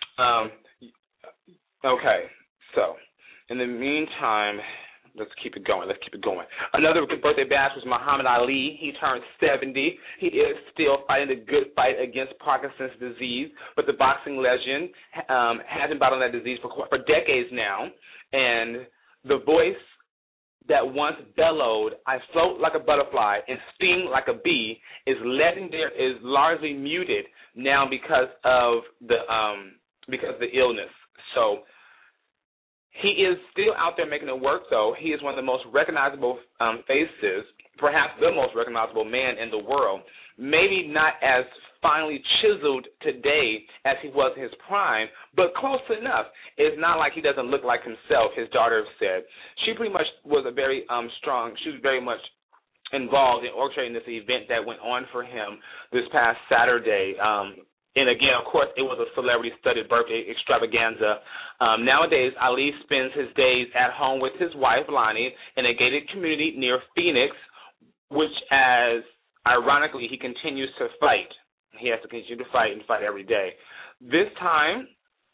Okay, so in the meantime, let's keep it going. Another birthday bash was Muhammad Ali. He turned 70. He is still fighting the good fight against Parkinson's disease, but the boxing legend has been battling that disease for decades now, and the voice that once bellowed, "I float like a butterfly and sting like a bee," is largely muted now because of the illness. So he is still out there making it work, though. He is one of the most recognizable faces, perhaps the most recognizable man in the world. Maybe not as finely chiseled today as he was in his prime, but close enough. It's not like he doesn't look like himself, his daughter said. She pretty much was a very she was very much involved in orchestrating this event that went on for him this past Saturday. And again, of course, it was a celebrity-studded birthday extravaganza. Nowadays, Ali spends his days at home with his wife, Lonnie, in a gated community near Phoenix, which, as ironically, he continues to fight. He has to continue to fight and fight every day. This time,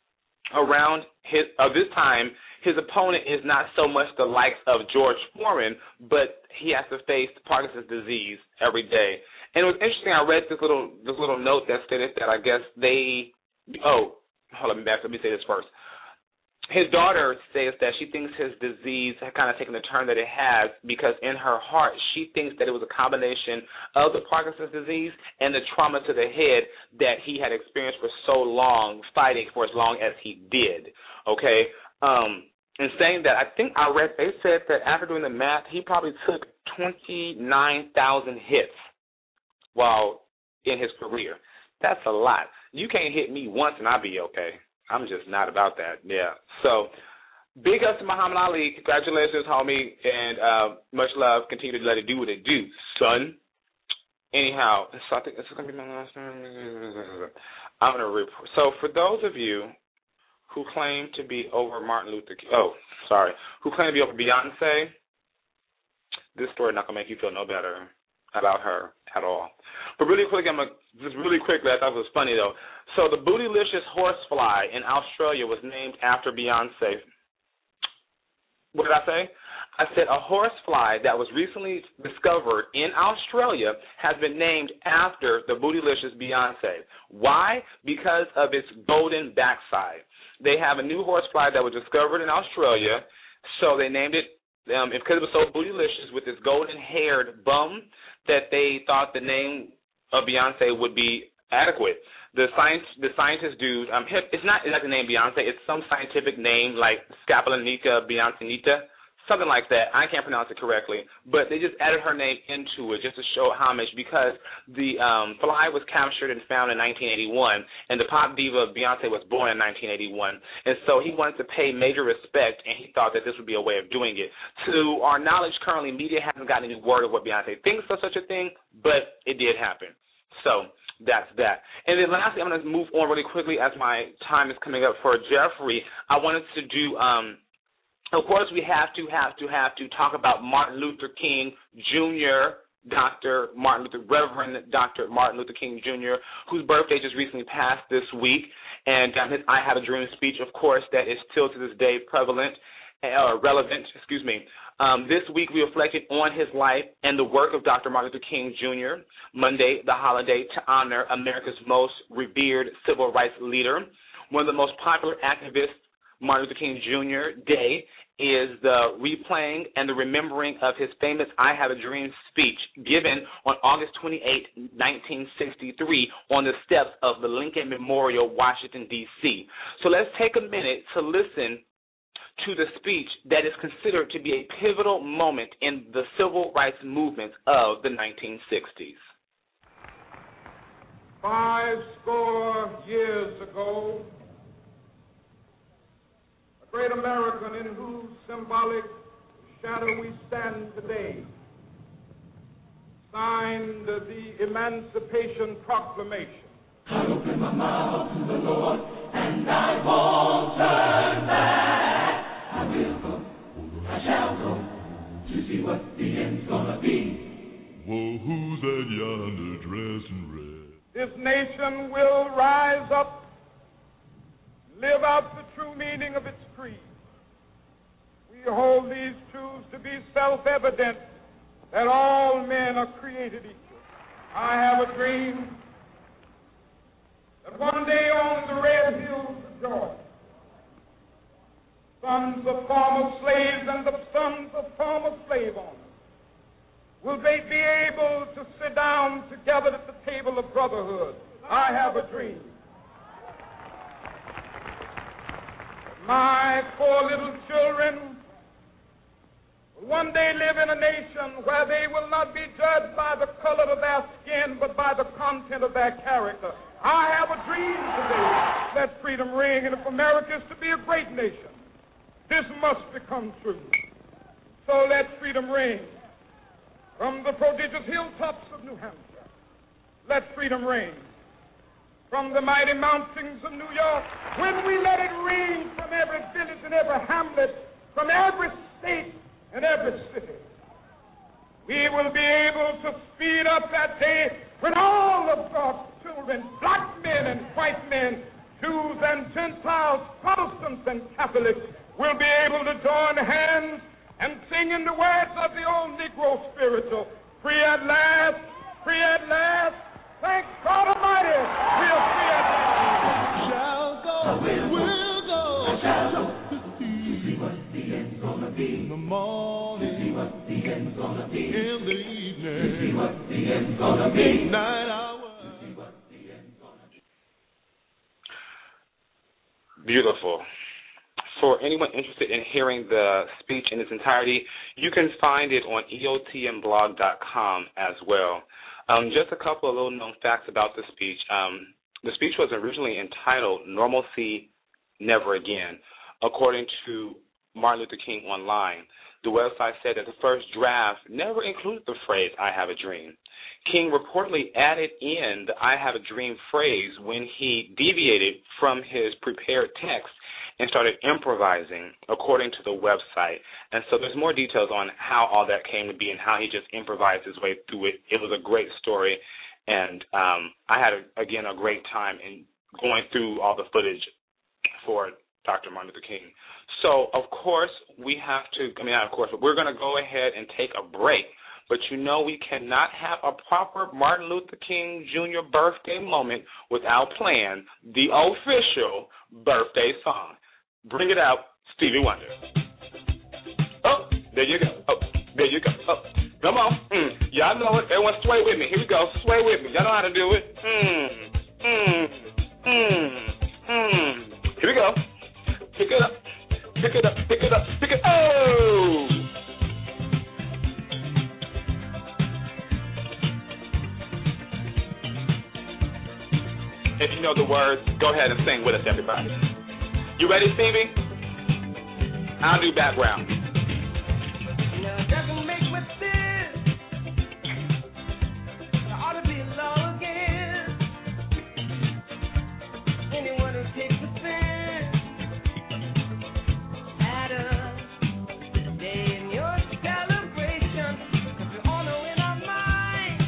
his opponent is not so much the likes of George Foreman, but he has to face Parkinson's disease every day. And it was interesting. I read this little note that stated that I guess let me say this first. His daughter says that she thinks his disease has kind of taken the turn that it has because in her heart she thinks that it was a combination of the Parkinson's disease and the trauma to the head that he had experienced for so long, fighting for as long as he did. Okay? In saying that, I think I read they said that after doing the math, he probably took 29,000 hits while in his career. That's a lot. You can't hit me once and I'll be okay. I'm just not about that. Yeah. So, big ups to Muhammad Ali. Congratulations, homie, and much love. Continue to let it do what it do, son. Anyhow, so I think this is going to be my last time. I'm going to report. So, for those of you who claim to be over who claim to be over Beyonce, this story not going to make you feel no better about her at all. But really quickly, I thought it was funny, though. So the Bootylicious horsefly in Australia was named after Beyonce. What did I say? I said a horsefly that was recently discovered in Australia has been named after the Bootylicious Beyonce. Why? Because of its golden backside. They have a new horsefly that was discovered in Australia, so they named it because it was so bootylicious with its golden-haired bum that they thought the name of Beyonce would be adequate. The scientist dude, it's not the name Beyonce. It's some scientific name like Scapulanica Beyoncinita, something like that. I can't pronounce it correctly, but they just added her name into it just to show homage because the fly was captured and found in 1981, and the pop diva Beyonce was born in 1981, and so he wanted to pay major respect, and he thought that this would be a way of doing it. To our knowledge, currently, media hasn't gotten any word of what Beyonce thinks of such a thing, but it did happen. So that's that. And then lastly, I'm going to move on really quickly as my time is coming up for Jeffrey. I wanted to do, of course, we have to talk about Martin Luther King Jr., Reverend Dr. Martin Luther King Jr., whose birthday just recently passed this week. And his I Have a Dream speech, of course, that is still to this day relevant. This week we reflected on his life and the work of Dr. Martin Luther King Jr., Monday, the holiday to honor America's most revered civil rights leader, one of the most popular activists Martin Luther King Jr. Day is the replaying and the remembering of his famous I Have a Dream speech given on August 28, 1963 on the steps of the Lincoln Memorial, Washington, D.C. So let's take a minute to listen to the speech that is considered to be a pivotal moment in the civil rights movement of the 1960s.
50 years ago, a great American in whose symbolic shadow we stand today signed the Emancipation Proclamation.
I'll open my mouth to the Lord, and I won't turn back. I will go, I shall go, to see what the end's gonna be.
Whoa, who's that yonder dressed in red?
This nation will rise up, live out the true meaning of its creed. We hold these truths to be self-evident, that all men are created equal. I have a dream that one day on the red hills of Georgia, sons of former slaves and the sons of former slave owners will they be able to sit down together at the table of brotherhood. I have a dream. My 4 little children will one day live in a nation where they will not be judged by the color of their skin, but by the content of their character. I have a dream today. Let freedom ring, and if America is to be a great nation, this must become true. So let freedom ring. From the prodigious hilltops of New Hampshire, let freedom ring. From the mighty mountains of New York, when we let it ring from every village and every hamlet, from every state and every city, we will be able to speed up that day when all of God's children, black men and white men, Jews and Gentiles, Protestants and Catholics, will be able to join hands and sing in the words of the old Negro spiritual, free at last, thank God Almighty, we're free at last.
Shall go, we'll go, I shall go, to see what the end's gonna be.
In the morning,
to see what the end's gonna be.
in the evening,
to see what the end's gonna be.
night hour.
To see what the end's gonna be.
Beautiful. For anyone interested in hearing the speech in its entirety, you can find it on eotmblog.com as well. Just a couple of little known facts about the speech. The speech was originally entitled Normalcy Never Again. According to Martin Luther King Online, the website said that the first draft never included the phrase, I have a dream. King reportedly added in the I have a dream phrase when he deviated from his prepared text and started improvising, according to the website. And so there's more details on how all that came to be and how he just improvised his way through it. It was a great story, and I had, again, a great time in going through all the footage for Dr. Martin Luther King. So, of course, we have to, but we're going to go ahead and take a break. But you know we cannot have a proper Martin Luther King Jr. birthday moment without playing the official birthday song. Bring it out, Stevie Wonder. Oh, there you go. Oh, there you go. Oh, come on. Y'all know it. Everyone sway with me. Here we go. Sway with me. Y'all know how to do it. Here we go. Pick it up. Pick it up. Pick it up. Pick it up. Oh! If you know the words, go ahead and sing with us, everybody. You ready, Stevie? I'll do background.
Now, it doesn't make much sense. There ought to be a law against anyone who takes offense at a day in your celebration. 'Cause we all know in our minds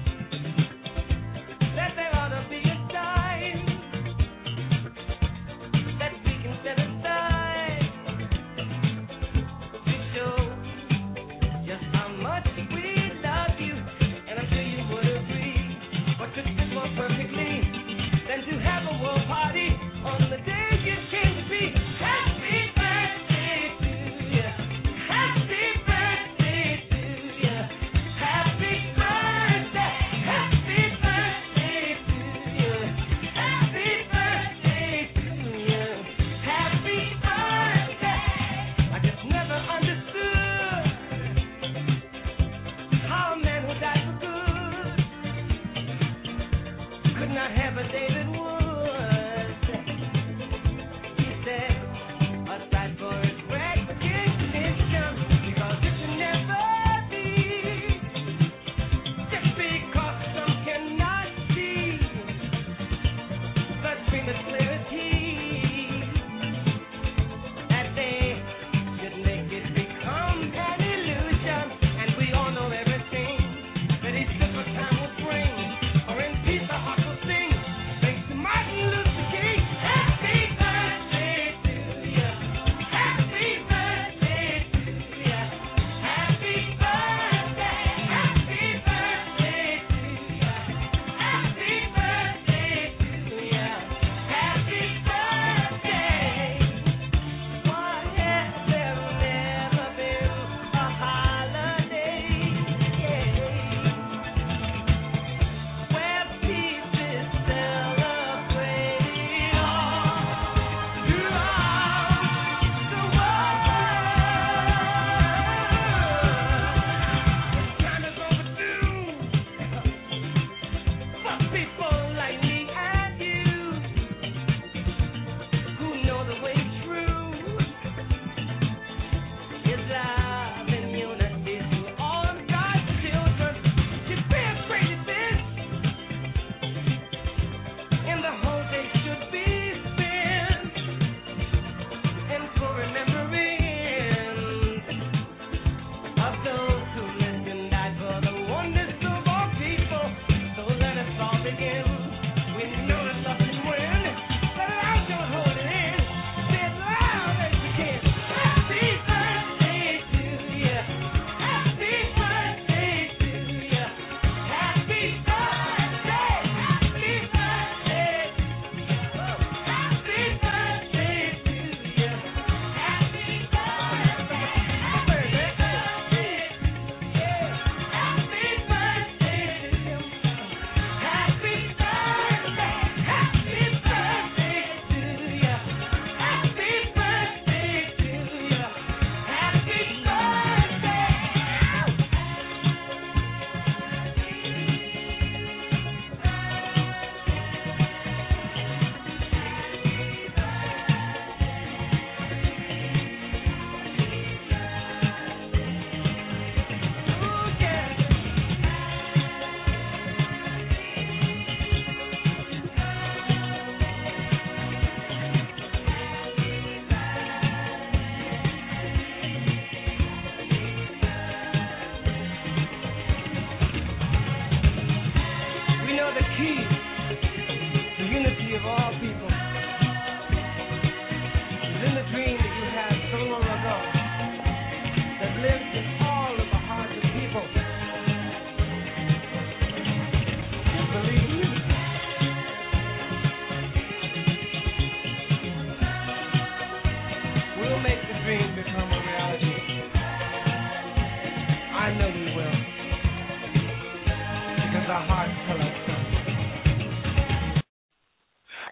that there ought to be a time that we can set aside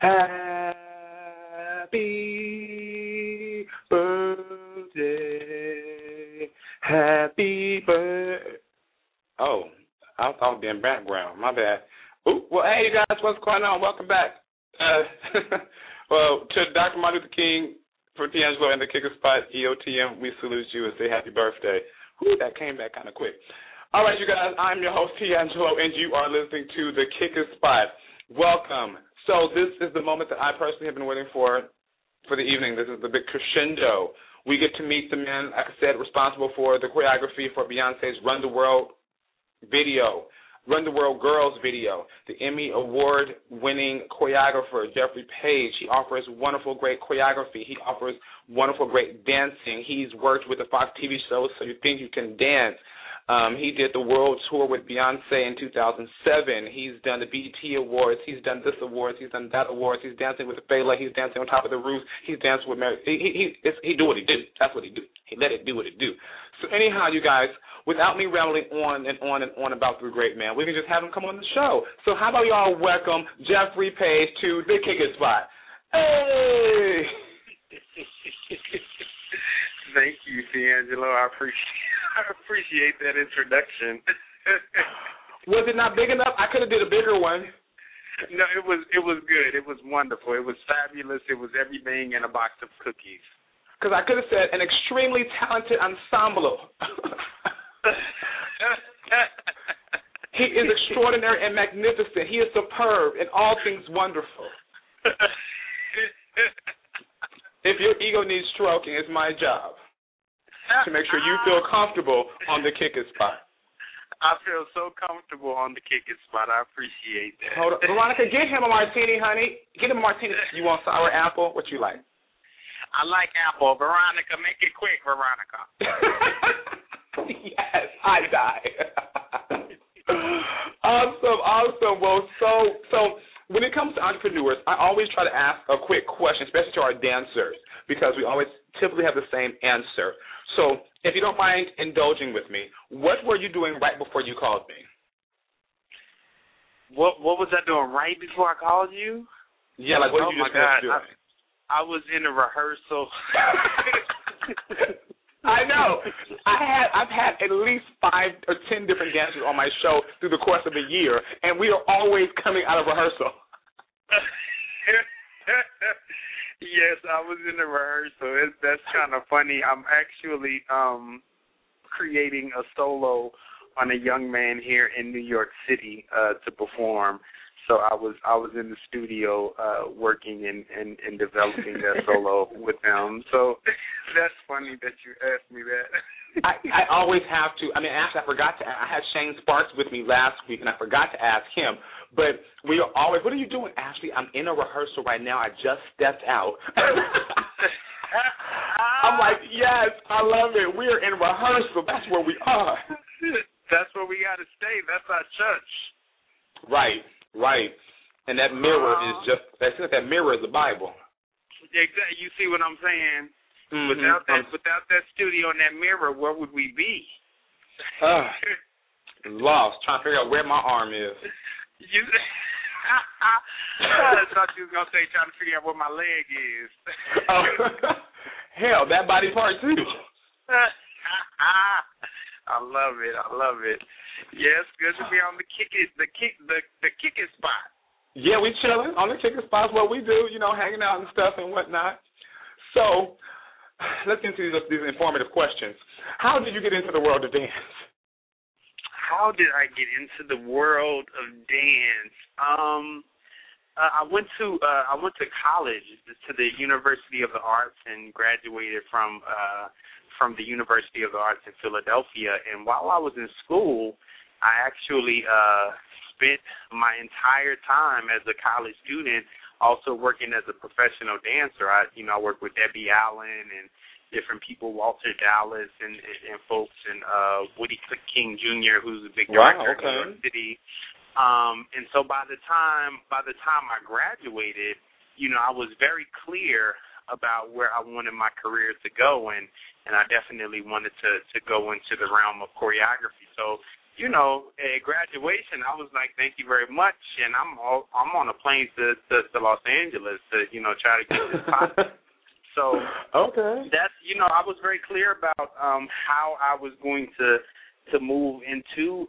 Happy birthday. Happy birthday. Oh, I thought in background. My bad. Ooh, well, hey, you guys, what's going on? Welcome back. Well, to Dr. Martin Luther King, for D'Angelo and the Kicker Spot, EOTM, we salute you and say happy birthday. Whew, that came back kind of quick. All right, you guys, I'm your host, D'Angelo, and you are listening to the Kicker Spot. Welcome. So this is the moment that I personally have been waiting for the evening. This is the big crescendo. We get to meet the man, like I said, responsible for the choreography for Beyonce's Run the World video. Run the World Girls video, the Emmy Award-winning choreographer, Jeffrey Page. He offers wonderful, great choreography. He offers wonderful, great dancing. He's worked with the Fox TV show, So You Think You Can Dance. He did the world tour with Beyonce in 2007. He's done the BET Awards. He's done this awards. He's done that awards. He's dancing with Fela. He's dancing on top of the roof. He's dancing with Mary. He do what he do. That's what he do. He let it do what it do. So anyhow, you guys, without me rambling on and on and on about the great man, we can just have him come on the show. So how about y'all welcome Jeffrey Page to the Kicker Spot? Hey!
Thank you, D'Angelo. I appreciate that introduction.
Was it not big enough? I could have did a bigger one.
No, it was good. It was wonderful. It was fabulous. It was everything in a box of cookies.
Because I could have said an extremely talented ensemble. He is extraordinary and magnificent. He is superb in all things wonderful. If your ego needs stroking, it's my job to make sure you feel comfortable on the Kicker Spot.
I feel so comfortable on the Kicker Spot. I appreciate that.
Hold on. Veronica, get him a martini, honey. Get him a martini. You want sour apple? What you like?
I like apple. Veronica, make it quick, Veronica.
Yes, I die. Awesome. Well, so when it comes to entrepreneurs, I always try to ask a quick question, especially to our dancers, because we always typically have the same answer. So if you don't mind indulging with me, what were you doing right before you called me?
What was I doing right before I called you?
Yeah, like what did you just finish doing?
I was in a rehearsal.
I know. I've had at least 5 or 10 different dancers on my show through the course of a year, and we are always coming out of rehearsal.
Yes, I was in a rehearsal. That's kind of funny. I'm actually creating a solo on a young man here in New York City to perform. So I was in the studio working and developing that solo with them. So that's funny that you asked me that.
I always have to. I mean, actually, I forgot to. I had Shane Sparks with me last week, and I forgot to ask him. But we are always. What are you doing, Ashley? I'm in a rehearsal right now. I just stepped out. I'm like, yes, I love it. We are in rehearsal. That's where we are.
That's where we got to stay. That's our church.
Right. And that mirror is just, that mirror is the Bible.
Exactly. You see what I'm saying?
Mm-hmm.
Without that studio and that mirror, where would we be?
Lost, trying to figure out where my arm is.
I thought you was going to say trying to figure out where my leg is.
Hell, that body part too.
I love it. Yes, good to be on the Kicker Spot.
Yeah, we chilling on the Kicker Spot. What we do, hanging out and stuff and whatnot. So let's get into these informative questions. How did you get into the world of dance?
How did I get into the world of dance? I went to college, to the University of the Arts, and graduated from the University of the Arts in Philadelphia. And while I was in school, I actually spent my entire time as a college student also working as a professional dancer. I worked with Debbie Allen and different people, Walter Dallas and folks, and Woody King Jr., who's a big director in New York City. And so by the time I graduated, I was very clear about where I wanted my career to go, and I definitely wanted to go into the realm of choreography. So at graduation, I was like, thank you very much, and I'm on a plane to Los Angeles to, try to get this pot. So
okay,
that's, I was very clear about how I was going to move into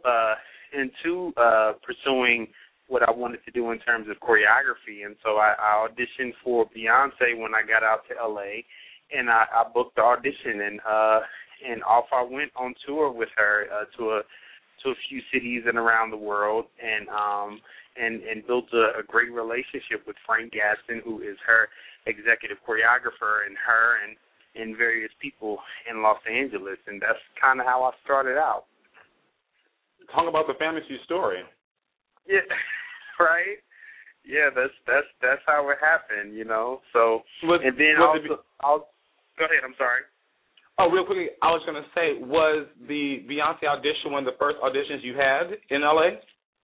pursuing what I wanted to do in terms of choreography, and so I auditioned for Beyonce when I got out to LA, and I booked the audition, and off I went on tour with her to a few cities and around the world, and built a great relationship with Frank Gaston, who is her executive choreographer, and her and various people in Los Angeles, and that's kind of how I started out.
Talk about the fantasy story.
Yeah, right. Yeah, that's how it happened, So and then I'll go ahead. I'm sorry.
Oh, real quickly, I was going to say, was the Beyonce audition one of the first auditions you had in LA?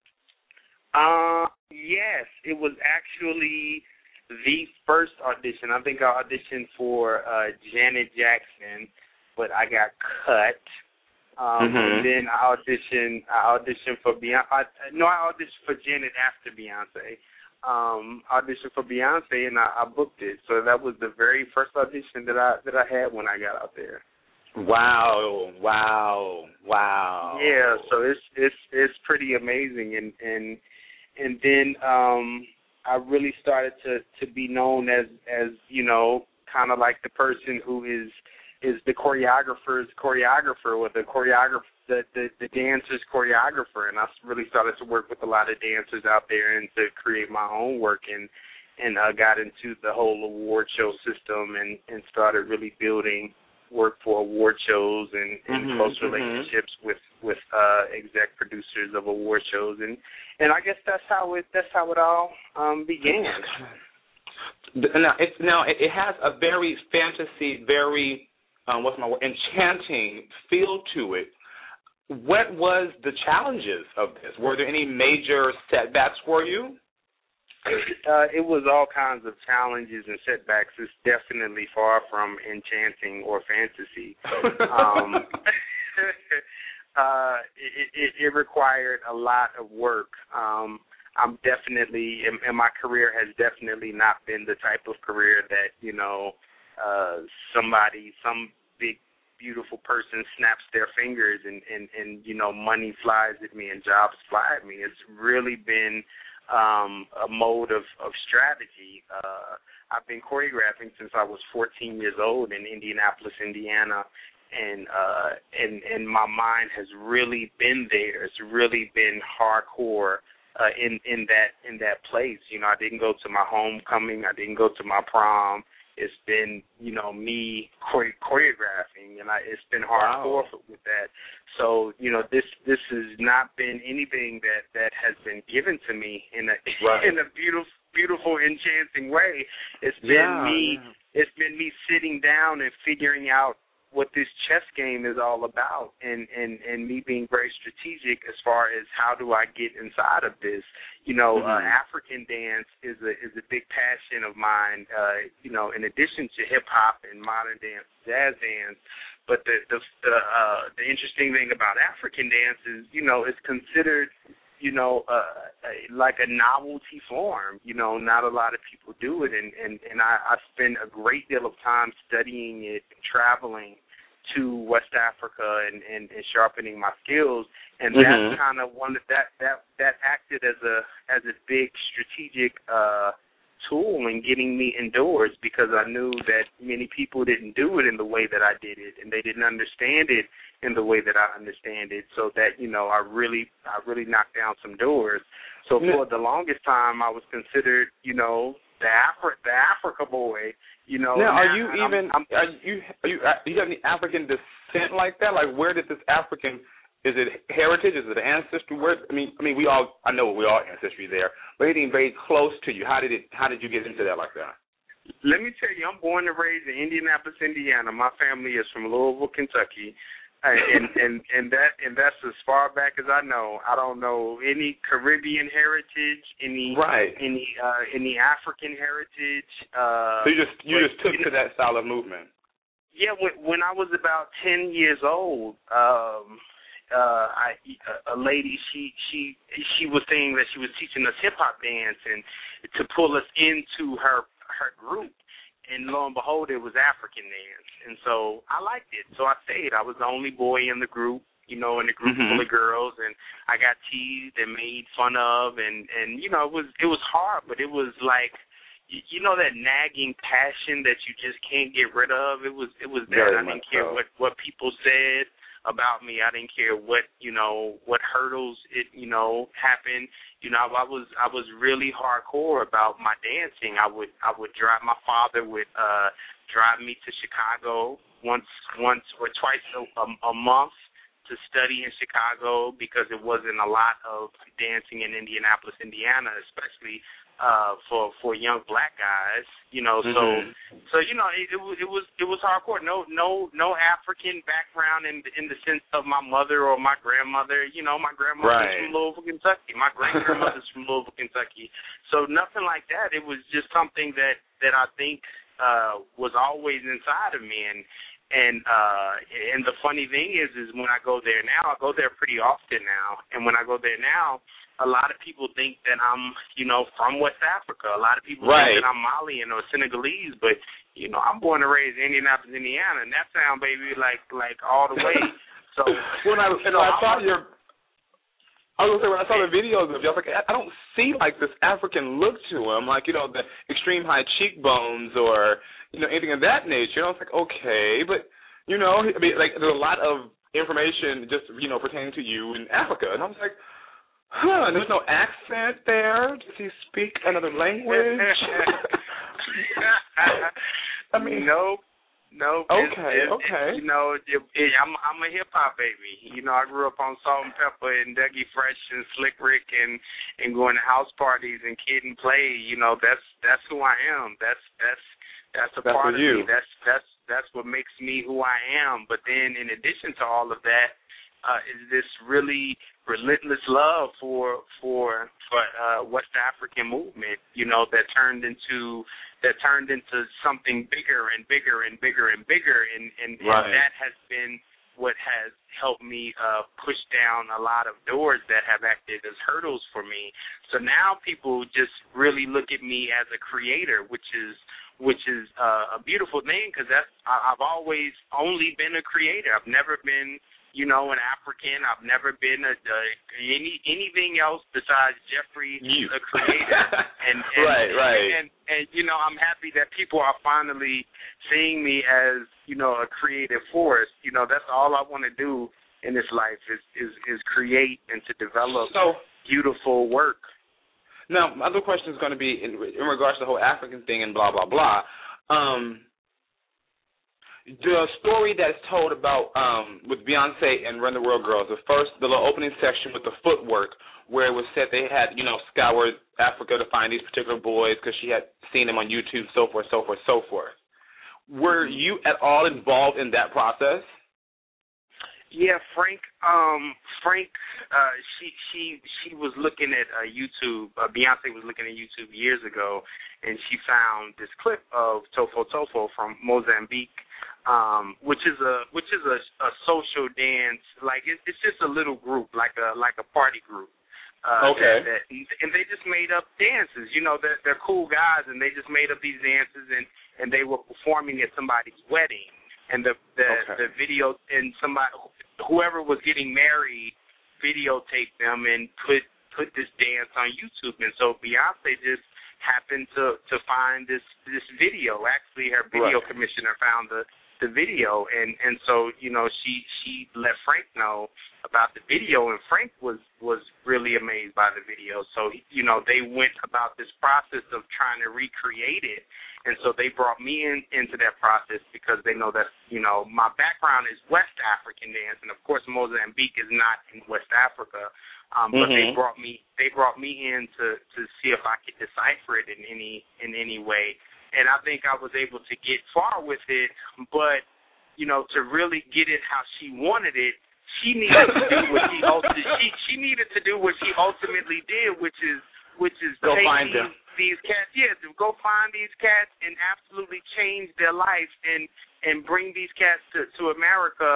Yes, it was actually the first audition. I think I auditioned for Janet Jackson, but I got cut. And then I auditioned for Beyonce. I auditioned for Janet after Beyonce. I auditioned for Beyonce, and I booked it. So that was the very first audition that I had when I got out there.
Wow.
Yeah, so it's pretty amazing, and then I really started to be known as kind of like the person who is the choreographer's choreographer, or the dancer's choreographer, and I really started to work with a lot of dancers out there and to create my own work, and got into the whole award show system and started really building work for award shows and close relationships with exec producers of award shows, and I guess that's how it all began.
Now it has a very fantasy, very enchanting feel to it. What was the challenges of this? Were there any major setbacks for you?
It was all kinds of challenges and setbacks. It's definitely far from enchanting or fantasy. It required a lot of work. I'm definitely, and my career has definitely not been the type of career that, some big, beautiful person snaps their fingers and money flies at me and jobs fly at me. It's really been a mode of strategy. I've been choreographing since I was 14 years old in Indianapolis, Indiana, and my mind has really been there. It's really been hardcore in that place. I didn't go to my homecoming. I didn't go to my prom. It's been, me choreographing, and it's been hardcore with that. So, this has not been anything that has been given to me in a beautiful, enchanting way. It's been It's been me sitting down and figuring out what this chess game is all about, and me being very strategic as far as how do I get inside of this. African dance is a big passion of mine. In addition to hip hop and modern dance, jazz dance. But the interesting thing about African dance is, it's considered, like a novelty form. Not a lot of people do it, and I spend a great deal of time studying it, traveling to West Africa and sharpening my skills, and that's kind of one that acted as a big strategic tool in getting me indoors, because I knew that many people didn't do it in the way that I did it, and they didn't understand it in the way that I understand it. So that I really knocked down some doors. So for the longest time, I was considered the Africa boy.
Now, do you have any African descent like that? Like, where did this African? Is it heritage? Is it ancestry? I know we all ancestry there, but anything very close to you? How did you get into that like that?
Let me tell you, I'm born and raised in Indianapolis, Indiana. My family is from Louisville, Kentucky, and that's as far back as I know. I don't know any Caribbean heritage, any African heritage.
So you just took to that style of movement.
Yeah, when I was about 10 years old. a lady, she was saying that she was teaching us hip hop dance and to pull us into her group. And lo and behold, it was African dance. And so I liked it. So I stayed. I was the only boy in the group, in a group full of girls, and I got teased and made fun of, and it was hard, but it was like, that nagging passion that you just can't get rid of. It was there. I didn't care what people said about me. I didn't care what hurdles happened. I was really hardcore about my dancing. I would drive. My father would drive me to Chicago once or twice a month to study in Chicago because it wasn't a lot of dancing in Indianapolis, Indiana, especially for young black guys. So it was hardcore. No African background in the sense of my mother or my grandmother. My grandmother's from Louisville, Kentucky. My great grandmother's from Louisville, Kentucky. So nothing like that. It was just something that I think was always inside of me. And the funny thing is when I go there now, I go there pretty often now. And when I go there now, a lot of people think that I'm, from West Africa. A lot of people think that I'm Malian or Senegalese, but I'm born and raised in Indianapolis, Indiana, and that sound, baby, like all the way. So
when I saw when I saw the videos of you, I was like, I don't see like this African look to him, like the extreme high cheekbones or anything of that nature. And I was like, okay, but like there's a lot of information just pertaining to you in Africa, and I was like, there's no accent there. Does he speak another language? I mean,
nope.
Okay.
I'm a hip hop baby. I grew up on Salt and Pepper and Dougie Fresh and Slick Rick and going to house parties and Kid and Play. That's who I am. That's a part of me. That's what makes me who I am. But then in addition to all of that, is this really relentless love for West African movement, that turned into something bigger and bigger and bigger and bigger, and that has been what has helped me push down a lot of doors that have acted as hurdles for me. So now people just really look at me as a creator, which is a beautiful thing, because I've always only been a creator. I've never been an African. I've never been anything else besides Jeffrey, the creator. And I'm happy that people are finally seeing me as a creative force. That's all I want to do in this life is create and to develop beautiful work.
Now, my other question is going to be in regards to the whole African thing and blah blah blah. The story that's told about with Beyonce and Run the World Girls, the little opening section with the footwork, where it was said they had, scoured Africa to find these particular boys because she had seen them on YouTube, so forth, so forth, so forth. Were you at all involved in that process?
Yeah, Frank. She was looking at YouTube. Beyonce was looking at YouTube years ago, and she found this clip of Tofo Tofo from Mozambique, which is a social dance. Like it's just a little group, like a party group.
Okay.
And they just made up dances. They're cool guys, and they just made up these dances, and they were performing at somebody's wedding. And the video, and whoever was getting married videotaped them and put this dance on YouTube. And so Beyonce just happened to find this video. Actually, her video commissioner found the video, and so she let Frank know about the video, and Frank was really amazed by the video. So they went about this process of trying to recreate it. And so they brought me into that process because they know that, my background is West African dance, and of course Mozambique is not in West Africa. But they brought me in to see if I could decipher it in any way. And I think I was able to get far with it, but to really get it how she wanted it, she needed to do what she needed to do what she ultimately did, which is
go find them.
These cats, to go find these cats and absolutely change their life and bring these cats to America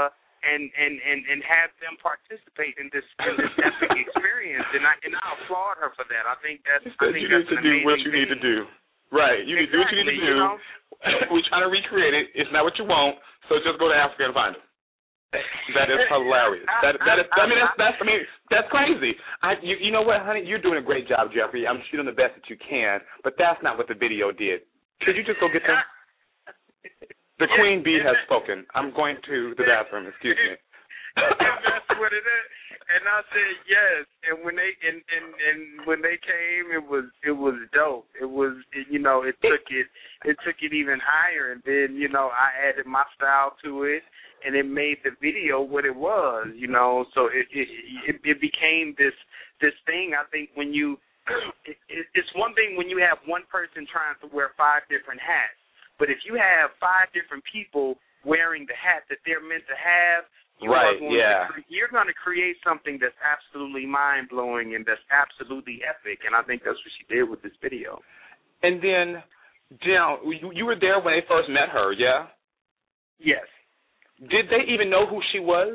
and have them participate in this epic experience. And I applaud her for that. I think that's
you need to do what you need to do. Right. You need to do what you need to do. We're trying to recreate it. It's not what you want, so just go to Africa and find it. That is hilarious. That's crazy. You know what, honey? You're doing a great job, Jeffrey. I'm sure you're doing the best that you can, but that's not what the video did. Could you just go get them? The queen bee has spoken. I'm going to the bathroom. Excuse me.
That's what it is. And I said yes. And when they when they came, it was dope. It was it took it even higher. And then I added my style to it, and it made the video what it was. So it became this thing. I think when you it's one thing when you have one person trying to wear 5 different hats, but if you have 5 different people wearing the hat that they're meant to have. You're going to create something that's absolutely mind-blowing and that's absolutely epic, and I think that's what she did with this video.
And then, Jill, you were there when they first met her, yeah?
Yes.
Did they even know who she was?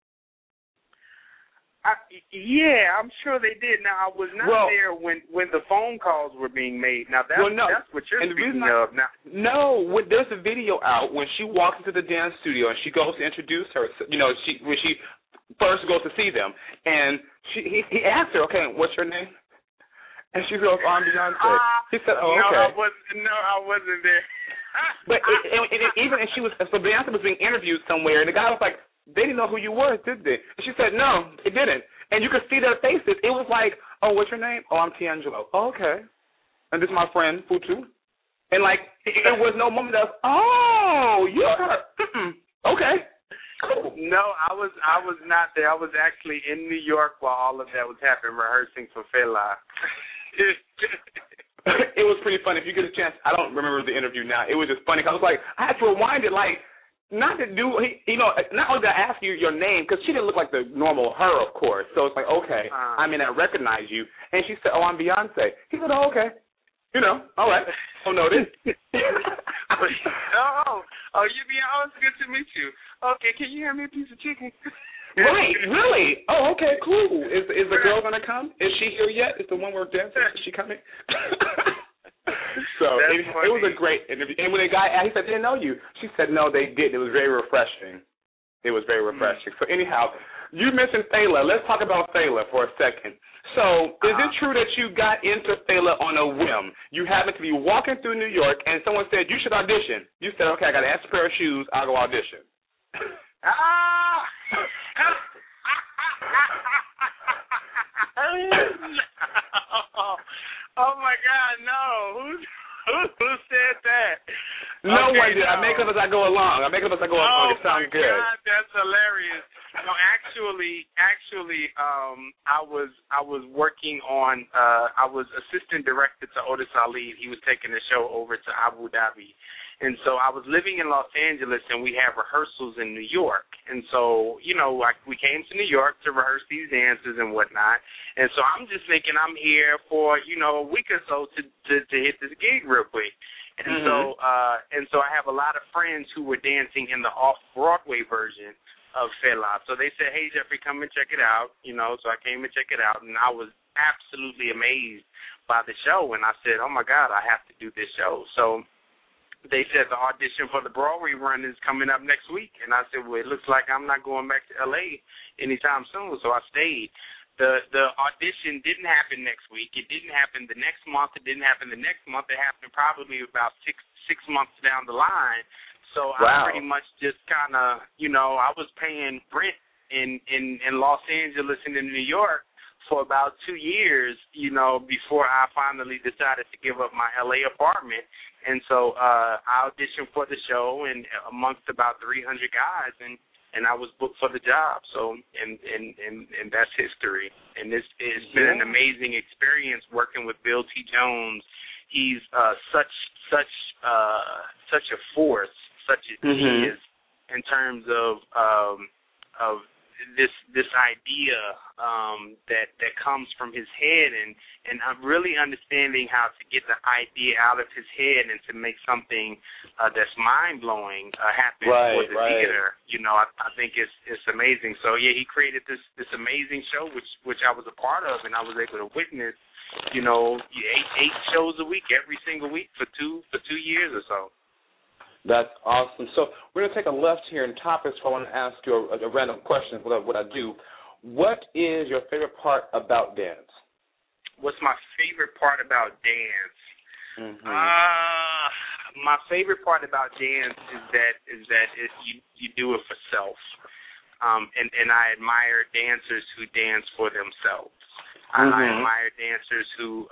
Yeah, I'm sure they did. Now, I was not there when the phone calls were being made. Now, that's what you're speaking of. Now,
there's a video out when she walks into the dance studio and she goes to introduce her. When she first goes to see them, and he asked her, "Okay, what's your name?" And she goes, "I'm Beyonce." He said, "Oh, okay."
I wasn't there.
But so Beyonce was being interviewed somewhere, and the guy was like, "They didn't know who you were, did they?" And she said, "No, it didn't." And you could see their faces. It was like, "Oh, what's your name?" "Oh, I'm Tiangelo." "Oh, okay." "And this is my friend, Futu." And, it was no moment of, "Oh, you're her." Okay. Cool.
No, I was not there. I was actually in New York while all of that was happening, rehearsing for Fela.
It was pretty funny. If you get a chance, I don't remember the interview now. It was just funny. I was like, I had to rewind it, not to do, not only did I ask you your name, because she didn't look like the normal her, of course. So it's like, okay, I recognize you. And she said, "Oh, I'm Beyonce." He said, "Oh, okay." All right. Oh, noted.
You it's good to meet you. Okay, can you hand me a piece of chicken?
Right, really? Oh, okay, cool. Is the girl going to come? Is she here yet? Is the one we're dancing? Is she coming? So it was a great interview. And when the guy asked, he said, "They didn't know you." She said, "No, they didn't." It was very refreshing. So anyhow, you mentioned Fela. Let's talk about Fela for a second. So is it true that you got into Fela on a whim? You happened to be walking through New York, and someone said, "You should audition." You said, "Okay, I got an extra pair of shoes. I'll go audition."
Oh my God, no! Who said that?
No one did. I make up as I go along. It sounds good.
Oh my God, that's hilarious. No, actually, I was working on. I was assistant director to Otis Ali. He was taking the show over to Abu Dhabi. And so I was living in Los Angeles, and we had rehearsals in New York. And so, we came to New York to rehearse these dances and whatnot. And so I'm just thinking I'm here for, a week or so to hit this gig real quick. And so I have a lot of friends who were dancing in the off-Broadway version of Fela. So they said, "Hey, Jeffrey, come and check it out." So I came and checked it out, and I was absolutely amazed by the show. And I said, "Oh, my God, I have to do this show." So they said the audition for the Broadway run is coming up next week. And I said, "Well, it looks like I'm not going back to L.A. anytime soon." So I stayed. The audition didn't happen next week. It didn't happen the next month. It didn't happen the next month. It happened probably about six months down the line. So I pretty much just kind of, I was paying rent in Los Angeles and in New York for about 2 years, before I finally decided to give up my L.A. apartment. And so I auditioned for the show, and amongst about 300 guys, and I was booked for the job. So and that's history. And it's been an amazing experience working with Bill T. Jones. He's such a force, such a genius in terms of this idea that comes from his head, and I'm really understanding how to get the idea out of his head and to make something that's mind blowing happen for the theater. I think it's amazing. So yeah, he created this amazing show which I was a part of, and I was able to witness. 8 shows a week, every single week for 2 years or so.
That's awesome. So we're going to take a left here in topics. So I want to ask you a random question. What I do. What is your favorite part about dance?
What's my favorite part about dance?
Mm-hmm.
My favorite part about dance is that you do it for self, and I admire dancers who dance for themselves. I admire dancers who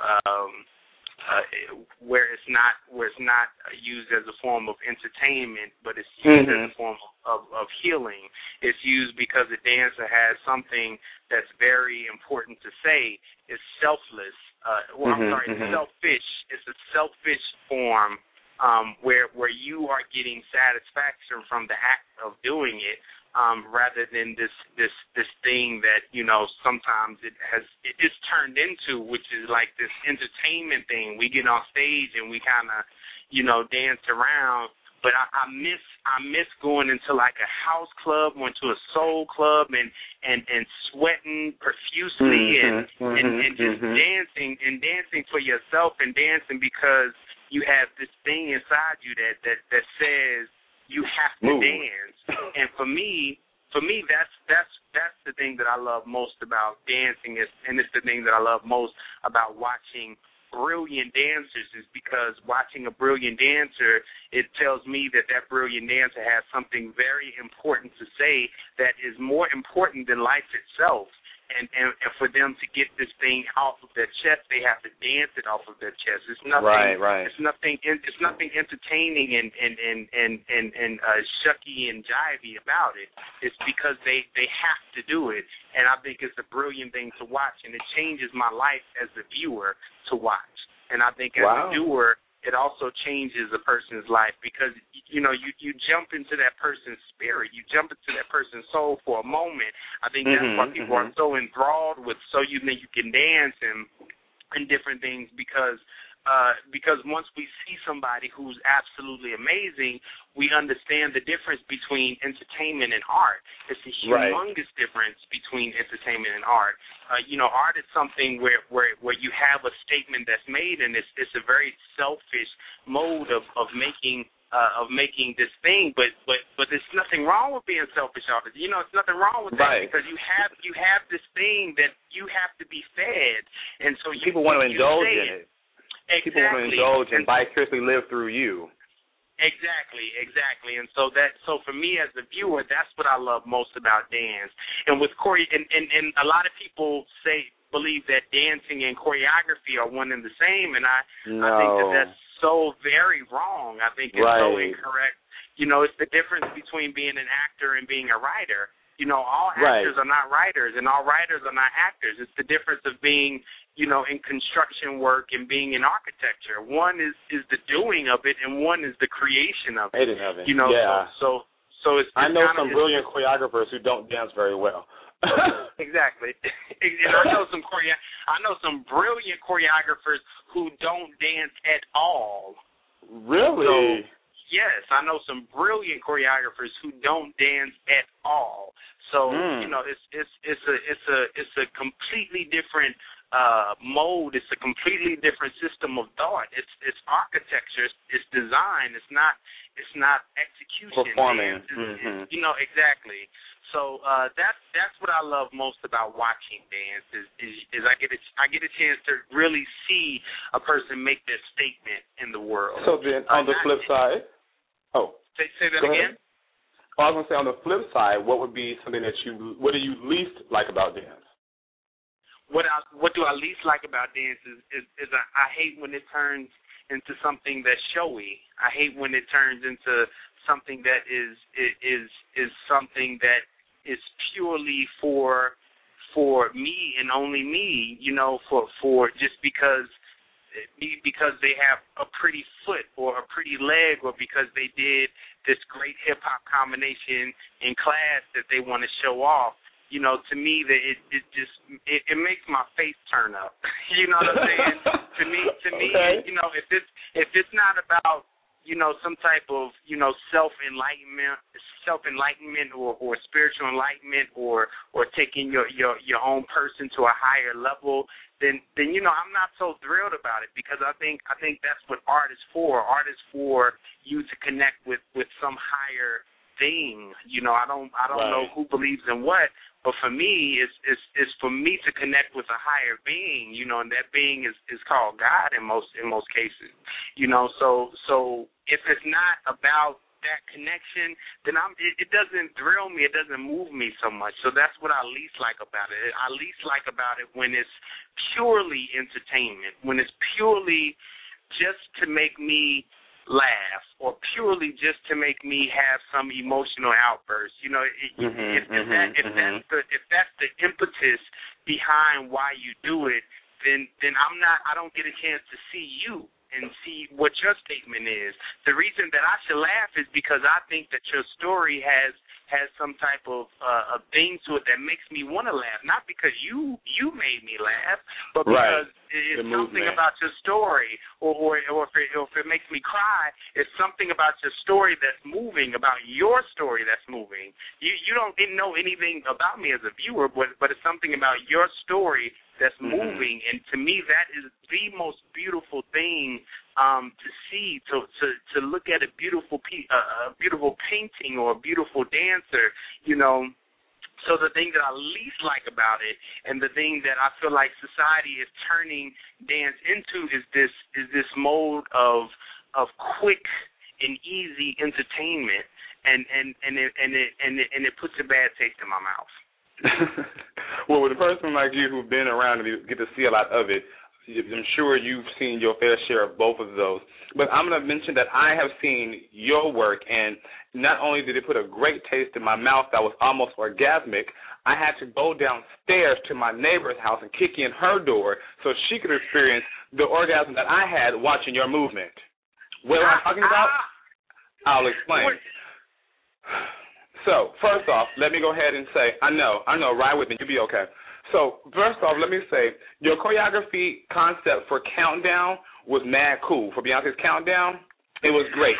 where it's not used as a form of entertainment, but it's used as a form of healing. It's used because a dancer has something that's very important to say. It's selfless. It's selfish. It's a selfish form where you are getting satisfaction from the act of doing it. Rather than this thing that sometimes it's turned into, which is like this entertainment thing. We get on stage and we kind of dance around, but I miss going into like a house club, went to a soul club and sweating profusely and just dancing for yourself and dancing because you have this thing inside you that says you have to dance. And for me, that's the thing that I love most about dancing, and it's the thing that I love most about watching brilliant dancers, is because watching a brilliant dancer, it tells me that brilliant dancer has something very important to say that is more important than life itself. And for them to get this thing off of their chest, they have to dance it off of their chest. It's nothing. Right. It's nothing entertaining and shucky and jivey about it. It's because they have to do it, and I think it's a brilliant thing to watch, and it changes my life as a viewer to watch. And I think as a viewer, it also changes a person's life because, you jump into that person's spirit. You jump into that person's soul for a moment. I think that's why people are so enthralled with So You Think You Can Dance and different things because once we see somebody who's absolutely amazing, we understand the difference between entertainment and art. It's a humongous difference between entertainment and art. Art is something where you have a statement that's made, and it's a very selfish mode of making this thing, but there's nothing wrong with being selfish of it. It's nothing wrong with that because you have this thing that you have to be fed, and so people want to indulge in it. Exactly. People want to indulge and vicariously live through you. Exactly. And so for me as a viewer, that's what I love most about dance. And with and a lot of people believe that dancing and choreography are one and the same, and I think that's so very wrong. I think it's so incorrect. It's the difference between being an actor and being a writer. All actors are not writers, and all writers are not actors. It's the difference of being, in construction work and being in architecture. One is the doing of it, and one is the creation of it. So it's I know some brilliant choreographers who don't dance very well. Exactly. And I know some brilliant choreographers who don't dance at all. Really? Yes, I know some brilliant choreographers who don't dance at all. So it's a completely different mode. It's a completely different system of thought. It's architecture. It's design. It's not execution. Performing. Exactly. So that's what I love most about watching dance is I get a chance to really see a person make their statement in the world. So then on the flip side. Say that again? I was going to say, on the flip side, what would be something what do you least like about dance? What do I least like about dance is I hate when it turns into something that's showy. I hate when it turns into something that is something that is purely for me and only me, for just because they have a pretty foot or a pretty leg, or because they did this great hip-hop combination in class that they want to show off. to me that it makes my face turn up. You know what I'm saying? to me,
okay.
If it's not about some type of self-enlightenment or spiritual enlightenment or taking your own person to a higher level, then I'm not so thrilled about it, because I think that's what art is for. Art is for you to connect with some higher thing. I don't know who believes in what, but for me, it's for me to connect with a higher being, and that being is called God in most cases, So if it's not about that connection, then it doesn't thrill me. It doesn't move me so much. So that's what I least like about it. I least like about it when it's purely entertainment, when it's purely just to make me laugh, or purely just to make me have some emotional outburst. If that's the impetus behind why you do it, then I don't get a chance to see you and see what your statement is. The reason that I should laugh is because I think that your story has some type of thing to it that makes me want to laugh, not because you made me laugh, but because it's something about your story, or if it makes me cry, it's something about your story that's moving, about your story that's moving. You don't know anything about me as a viewer, but it's something about your story that's moving, and to me that is the most beautiful thing to see, to look at a beautiful painting or a beautiful dancer, So the thing that I least like about it, and the thing that I feel like society is turning dance into, is this mode of quick and easy entertainment, and it puts a bad taste in my mouth.
Well, with a person like you who's been around and you get to see a lot of it, I'm sure you've seen your fair share of both of those. But I'm going to mention that I have seen your work, and not only did it put a great taste in my mouth that was almost orgasmic, I had to go downstairs to my neighbor's house and kick in her door so she could experience the orgasm that I had watching your movement. What am I talking about? I'll explain. So, first off, let me go ahead and say, I know, ride with me, you'll be okay. So, first off, let me say, your choreography concept for Countdown was mad cool. For Beyonce's Countdown, it was great.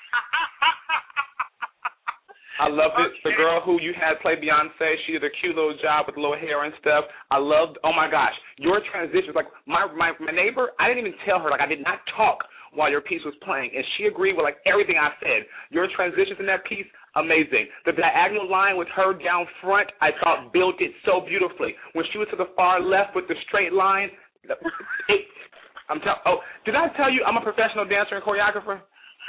I loved it. The girl who you had play Beyonce, she did a cute little job with the little hair and stuff. I loved, oh my gosh, your transitions. Like, my neighbor, I didn't even tell her, I did not talk while your piece was playing, and she agreed with, everything I said. Your transitions in that piece, amazing. The diagonal line with her down front, I thought built it so beautifully. When she was to the far left with the straight line, did I tell you I'm a professional dancer and choreographer?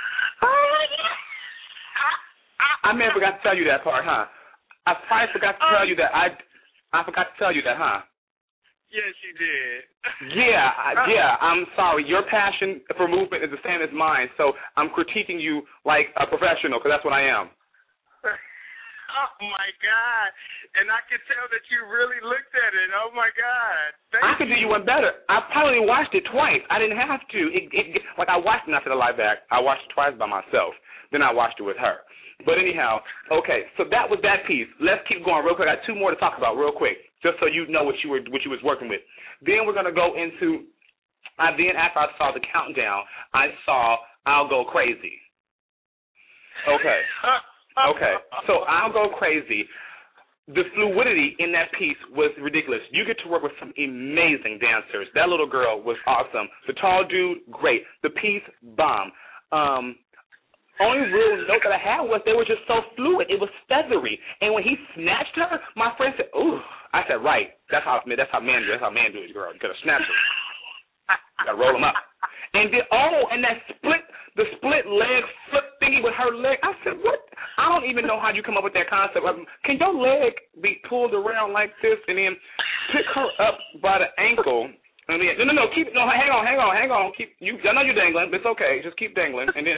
I may have forgot to tell you that part, huh? I probably forgot to tell you that. I forgot to tell you that, huh?
Yes, you did.
Yeah, I'm sorry. Your passion for movement is the same as mine, so I'm critiquing you like a professional, because that's what I am.
Oh, my God. And I can tell that you really looked at it. Oh, my God.
I could do you one better. I probably watched it twice. I didn't have to. I watched it after the live back. I watched it twice by myself. Then I watched it with her. But anyhow, okay, so that was that piece. Let's keep going real quick. I got two more to talk about real quick, just so you know what you was working with. Then we're going to go into, then after I saw the Countdown, I saw I'll Go Crazy. Okay. Okay, so I'll Go Crazy. The fluidity in that piece was ridiculous. You get to work with some amazing dancers. That little girl was awesome. The tall dude, great. The piece, bomb. Only real note that I had was they were just so fluid. It was feathery. And when he snatched her, my friend said, ooh. I said, right. That's how men do it. That's how man do it, girl. You got to snatch her. You got to roll them up. And then, and that the split leg flip thingy with her leg. I said, what? I don't even know how you come up with that concept. Can your leg be pulled around like this and then pick her up by the ankle? And then, hang on. I know you're dangling, but it's okay. Just keep dangling. And then,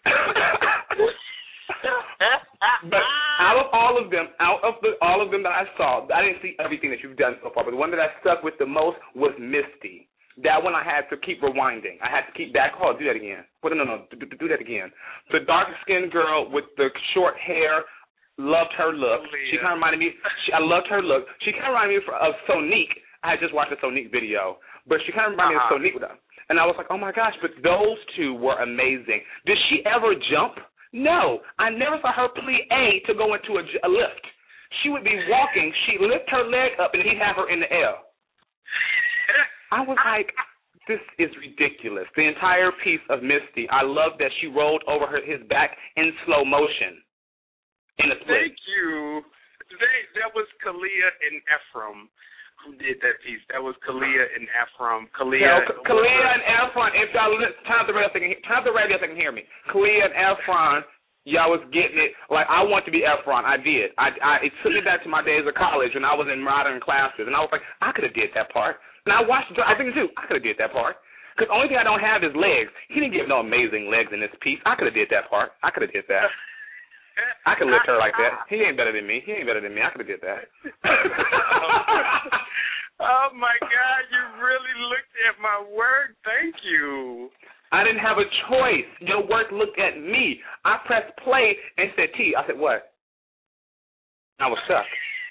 but out of all of them that I saw, I didn't see everything that you've done so far, but the one that I stuck with the most was Misty. That one I had to keep rewinding. I had to keep back. Oh, do that again. Do that again. The dark-skinned girl with the short hair, Loved her look. She kind of reminded me. I loved her look. She kind of reminded me of Sonique. I had just watched a Sonique video, but she kind of reminded me of Sonique with her. And I was like, oh my gosh! But those two were amazing. Did she ever jump? No, I never saw her plead to go into a lift. She would be walking. She'd lift her leg up, and he'd have her in the air. I was like, this is ridiculous. The entire piece of Misty, I love that she rolled over his back in slow motion. In a split.
Thank you. That was Kalia and Ephraim who did that piece. That was Kalia and Ephraim. Kalia
and Ephraim. If y'all turn up the radio so they can hear me. Kalia and Ephraim, y'all was getting it. Like, I want to be Ephraim. I did. It took me back to my days of college when I was in modern classes, and I was like, I could have did that part. And I watched I think too. I could have did that part. Because the only thing I don't have is legs. He didn't give no amazing legs in this piece. I could have did that part. I could have did that. I could lift her like that. He ain't better than me. I could have did that.
Oh, my God. You really looked at my work. Thank you.
I didn't have a choice. Your work looked at me. I pressed play and said, T. I said, what? I was stuck.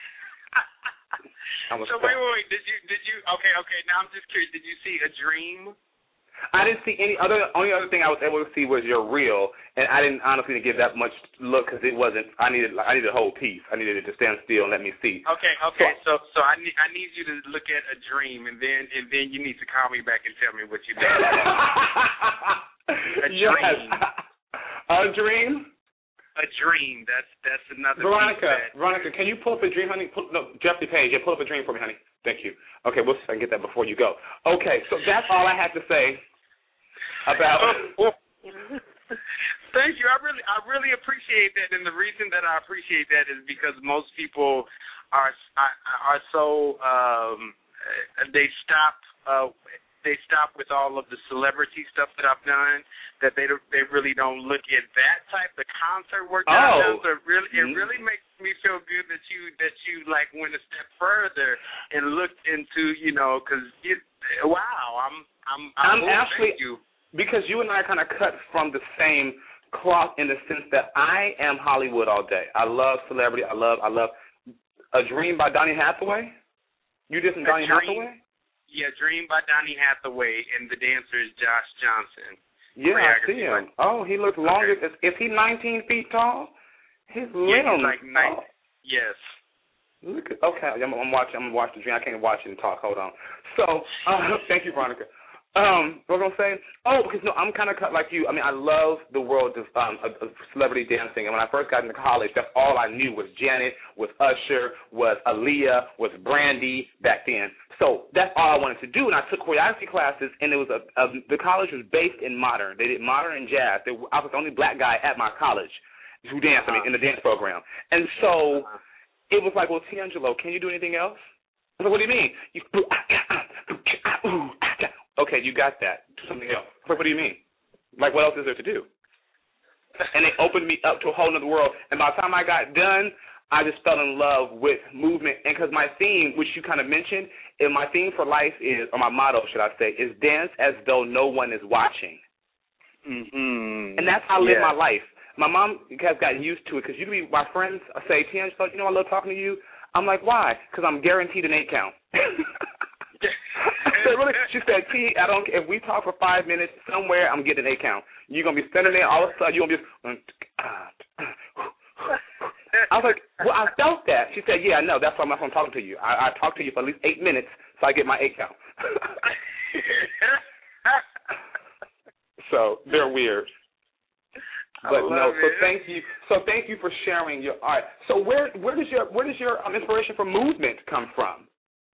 So wait. Did you? Okay. Now I'm just curious. Did you see A Dream?
I didn't see any other. Only other thing I was able to see was your reel, and I didn't honestly give that much look because it wasn't. I needed a whole piece. I needed it to stand still and let me see.
Okay. So I need you to look at A Dream, and then you need to call me back and tell me what you did. A Dream.
A Dream.
A Dream. That's another.
Veronica, can you pull up A Dream, honey? Jeffrey Page, pull up A Dream for me, honey. Thank you. Okay, we'll see if I can get that before you go. Okay, so that's all I had to say about.
Thank you. I really appreciate that, and the reason that I appreciate that is because most people are so they stop with all of the celebrity stuff that I've done, that they really don't look at that type of concert work that I've done. So it really makes me feel good that you like went a step further and looked into, because I'm actually, thank you.
Because you and I kind of cut from the same cloth in the sense that I am Hollywood all day. I love celebrity. I love A Dream by Donny Hathaway. You did some Donny Hathaway?
Yeah, Dream by Donny Hathaway, and the dancer is Josh Johnson.
Yeah, I see him. Oh, he looks longer. Okay. Is he 19 feet tall? He's little.
Yeah, he's like 19. Yes.
Look. Okay, I'm gonna watch The Dream. I can't watch it and talk. Hold on. So, thank you, Veronica. What was I going to say? Because I'm kind of cut like you. I mean, I love the world of celebrity dancing. And when I first got into college, that's all I knew was Janet, was Usher, was Aaliyah, was Brandy back then. So that's all I wanted to do. And I took choreography classes, and it was the college was based in modern. They did modern and jazz. I was the only black guy at my college who danced in the dance program. And so it was like, well, Tiangelo, can you do anything else? I was like, what do you mean? Okay, you got that. Do something else. Like, what do you mean? Like, what else is there to do? And it opened me up to a whole other world. And by the time I got done, I just fell in love with movement. And because my theme, which you kind of mentioned, and my theme for life is, or my motto, should I say, is dance as though no one is watching.
Mm-hmm.
And that's how I live my life. My mom has gotten used to it because my friends say, Tiangelo, I love talking to you. I'm like, why? Because I'm guaranteed an 8 count. She said, T, if we talk for 5 minutes somewhere, I'm getting an 8 count. You're going to be standing there, all of a sudden, you're going to be I was like, well, I felt that. She said, yeah, I know. That's why I'm talking to you. I talk to you for at least 8 minutes so I get my 8 count. So they're weird. But no, so thank you for sharing your art. So where does your inspiration for movement come from?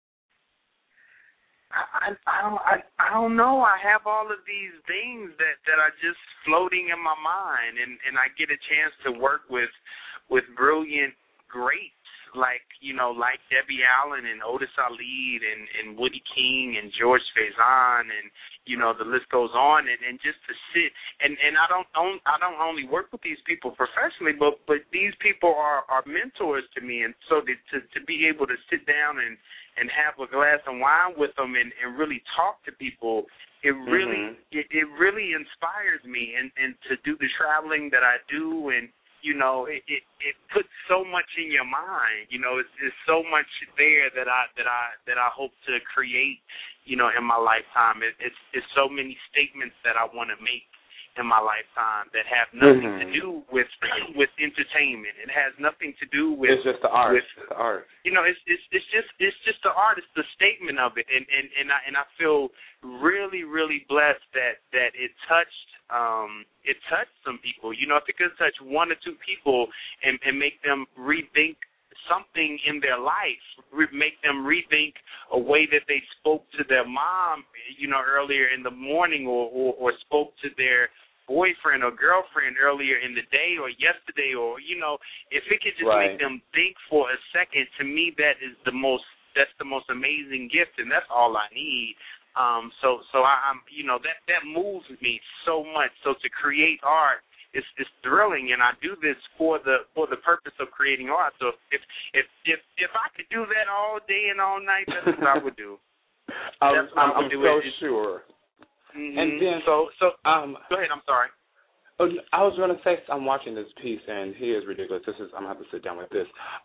I don't know. I have all of these things that are just floating in my mind, and I get a chance to work with brilliant greats like Debbie Allen and Otis Ali and Woody King and George Faison, and the list goes on, and just to sit and I don't only work with these people professionally, but these people are mentors to me, and so to be able to sit down and have a glass of wine with them and really talk to people, it really it really inspires me, and to do the traveling that I do, and it puts so much in your mind. It's so much there that I hope to create, in my lifetime. It's so many statements that I want to make in my lifetime that have nothing to do with entertainment. It has nothing to do with.
It's just the art. It's the art.
It's just the art. It's the statement of it, and I feel really, really blessed that it touched. It touched some people. If it could touch one or two people and make them rethink something in their life, make them rethink a way that they spoke to their mom, earlier in the morning, or spoke to their boyfriend or girlfriend earlier in the day or yesterday, or if it could just make them think for a second. To me, that's the most amazing gift, and that's all I need. So I'm that moves me so much. So to create art, it's thrilling, and I do this for the purpose of creating art. So if I could do that all day and all night, that's what I would do.
I'm so sure.
Mm-hmm.
And then
so go ahead. I'm sorry.
I was going to say, I'm watching this piece, and he is ridiculous. I'm going to have to sit down with this.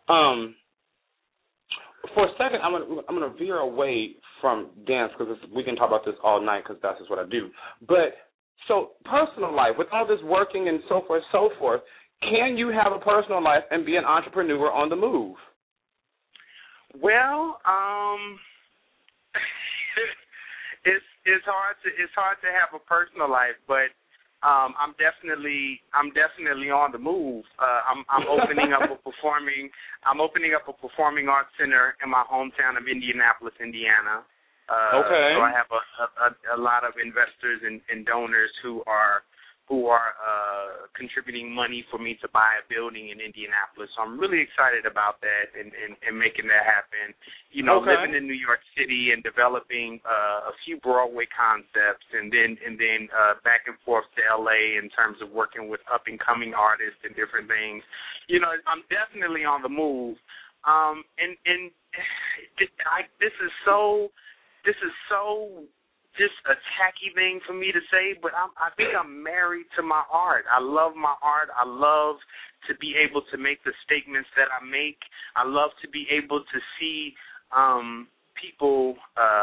For a second, I'm going to veer away from dance, because we can talk about this all night, because that's just what I do. But so personal life, with all this working and so forth, can you have a personal life and be an entrepreneur on the move?
Well, it's hard to have a personal life, but I'm definitely on the move. I'm opening up a performing arts center in my hometown of Indianapolis, Indiana.
Okay.
So I have a lot of investors and donors who are contributing money for me to buy a building in Indianapolis. So I'm really excited about that and making that happen. Living in New York City and developing a few Broadway concepts, and then back and forth to LA in terms of working with up and coming artists and different things. I'm definitely on the move. This is so just a tacky thing for me to say, but I think I'm married to my art. I love my art. I love to be able to make the statements that I make. I love to be able to see people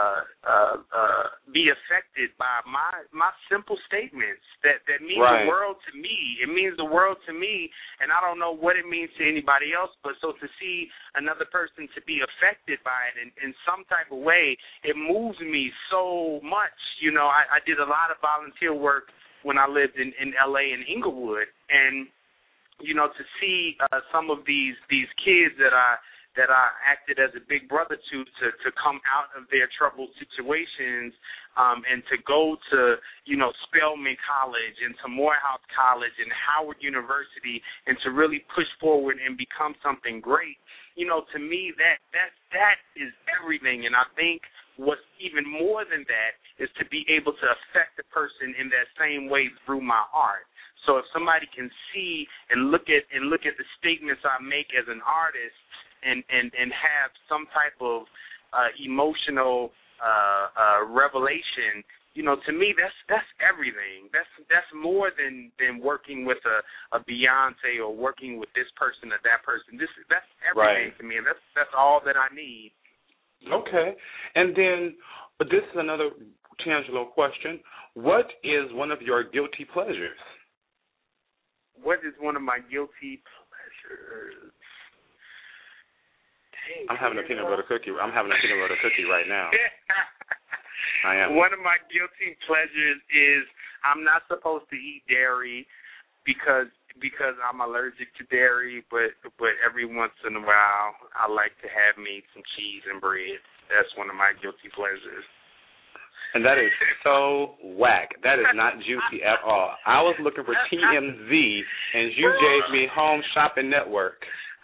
be affected by my simple statements that mean the world to me. It means the world to me, and I don't know what it means to anybody else, but so to see another person to be affected by it in some type of way, it moves me so much. I did a lot of volunteer work when I lived in L.A. and Inglewood, and, to see some of these kids that I acted as a big brother to come out of their troubled situations, and to go to, Spelman College and to Morehouse College and Howard University, and to really push forward and become something great. To me, that is everything. And I think what's even more than that is to be able to affect the person in that same way through my art. So if somebody can see and look at the statements I make as an artist, and have some type of emotional revelation, to me that's everything. That's more than working with a Beyonce or working with this person or that person. That's everything to me, and that's all that I need.
Okay, and then this is another Tangelo question. What is one of your guilty pleasures?
What is one of my guilty pleasures?
I'm having a peanut butter cookie. I'm having a peanut butter cookie right now. I am.
One of my guilty pleasures is I'm not supposed to eat dairy because I'm allergic to dairy, but every once in a while I like to have me some cheese and bread. That's one of my guilty pleasures.
And that is so whack. That is not juicy at all. I was looking for TMZ, and you gave me Home Shopping Network.